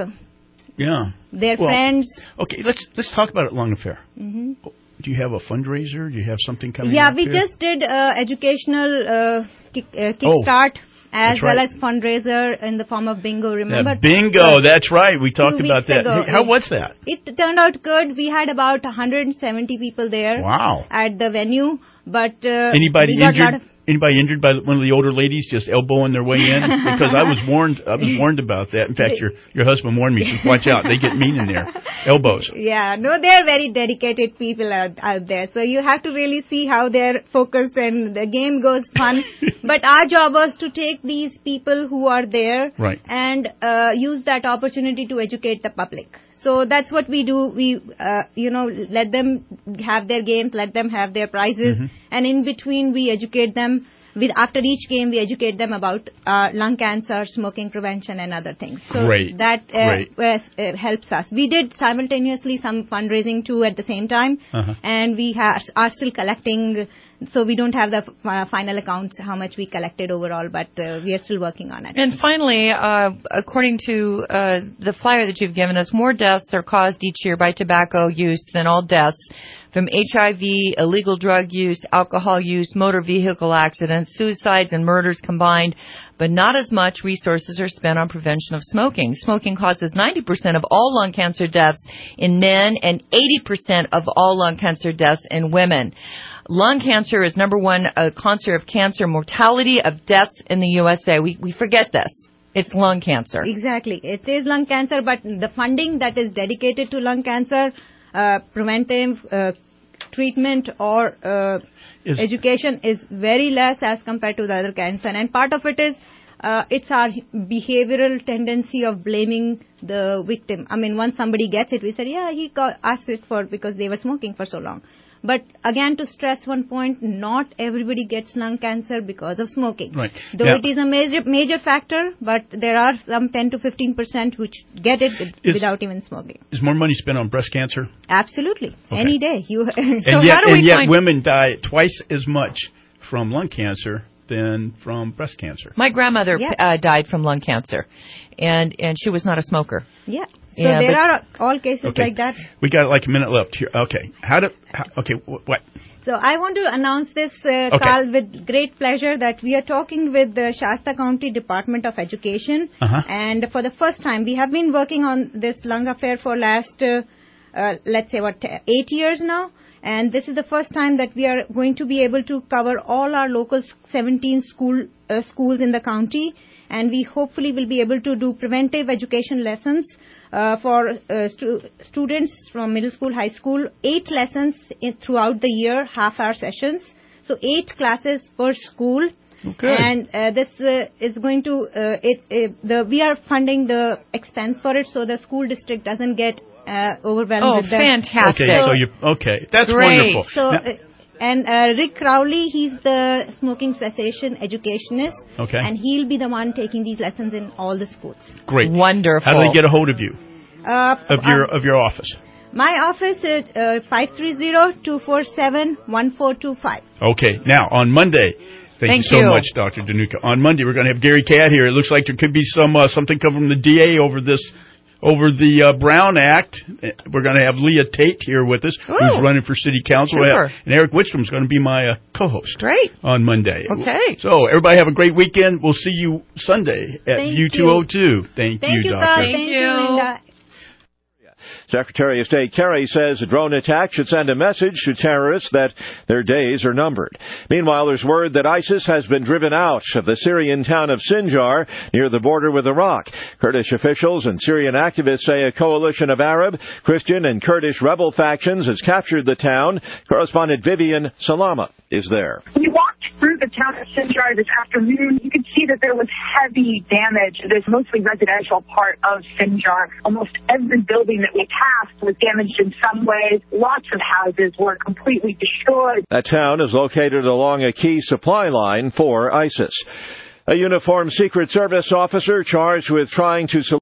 their friends. Okay, let's talk about it. Lung Affair. Do you have a fundraiser? Do you have something coming? Yeah, we just did educational kickstart. As well as fundraiser in the form of bingo, remember? Bingo, that's right. We talked about that. Hey, how was that? It turned out good. We had about 170 people there. Wow. At the venue. But anybody injured? Anybody injured by one of the older ladies just elbowing their way in? Because I was warned about that. In fact, your husband warned me. He said, watch out, they get mean in there. Elbows. Yeah, no, they're very dedicated people out there. So you have to really see how they're focused and the game goes fun. But our job was to take these people who are there and use that opportunity to educate the public. So that's what we do. We, let them have their games, let them have their prizes, and in between we educate them. After each game, we educate them about lung cancer, smoking prevention, and other things. So that helps us. We did simultaneously some fundraising too at the same time, and we are still collecting. So we don't have the final accounts how much we collected overall, but we are still working on it. And finally, according to the flyer that you've given us, more deaths are caused each year by tobacco use than all deaths. from HIV, illegal drug use, alcohol use, motor vehicle accidents, suicides, and murders combined, but not as much resources are spent on prevention of smoking. Smoking causes 90% of all lung cancer deaths in men and 80% of all lung cancer deaths in women. Lung cancer is number one causer of cancer mortality of deaths in the USA. We forget this. It's lung cancer. Exactly. It is lung cancer, but the funding that is dedicated to lung cancer, preventive treatment or education is very less as compared to the other cancer. And part of it is it's our behavioral tendency of blaming the victim. I mean, once somebody gets it, we say, yeah, he asked it for because they were smoking for so long. But again, to stress one point, not everybody gets lung cancer because of smoking. Right. Though it is a major factor, but there are some 10 to 15% which get it without even smoking. Is more money spent on breast cancer? Absolutely. Okay. Any day. And yet women die twice as much from lung cancer than from breast cancer. My grandmother died from lung cancer, and she was not a smoker. Yeah. So there are all cases like that. We got like a minute left here. Okay. What? So I want to announce this, Carl, with great pleasure that we are talking with the Shasta County Department of Education. And for the first time, we have been working on this lung affair for last, 8 years now. And this is the first time that we are going to be able to cover all our local 17 schools in the county. And we hopefully will be able to do preventive education lessons for students from middle school, high school, 8 lessons throughout the year, half-hour sessions. So 8 classes per school. Okay. And this is going to, we are funding the expense for it so the school district doesn't get overwhelmed with that. Fantastic. Okay, that's great. Wonderful. So, and Rick Crowley, he's the smoking cessation educationist. Okay. And he'll be the one taking these lessons in all the schools. Great. Wonderful. How do they get a hold of you? Of your office? My office is 530-247-1425. Okay. Now, on Monday, thank you so much, Dr. Dhanuka. On Monday, we're going to have Gary Catt here. It looks like there could be something come from the DA over the Brown Act. We're going to have Leah Tate here with us, who's running for city council. And Eric Wickstrom's going to be my co-host on Monday. Okay. So everybody have a great weekend. We'll see you Sunday at U202. Thank you, Doctor. Thank you, Linda. Secretary of State Kerry says a drone attack should send a message to terrorists that their days are numbered. Meanwhile, there's word that ISIS has been driven out of the Syrian town of Sinjar near the border with Iraq. Kurdish officials and Syrian activists say a coalition of Arab, Christian, and Kurdish rebel factions has captured the town. Correspondent Vivian Salama is there. When you walked through the town of Sinjar this afternoon, you could see that there was heavy damage. This mostly residential part of Sinjar. Almost every building that we passed was damaged in some way. Lots of houses were completely destroyed. That town is located along a key supply line for ISIS. A uniformed Secret Service officer charged with trying to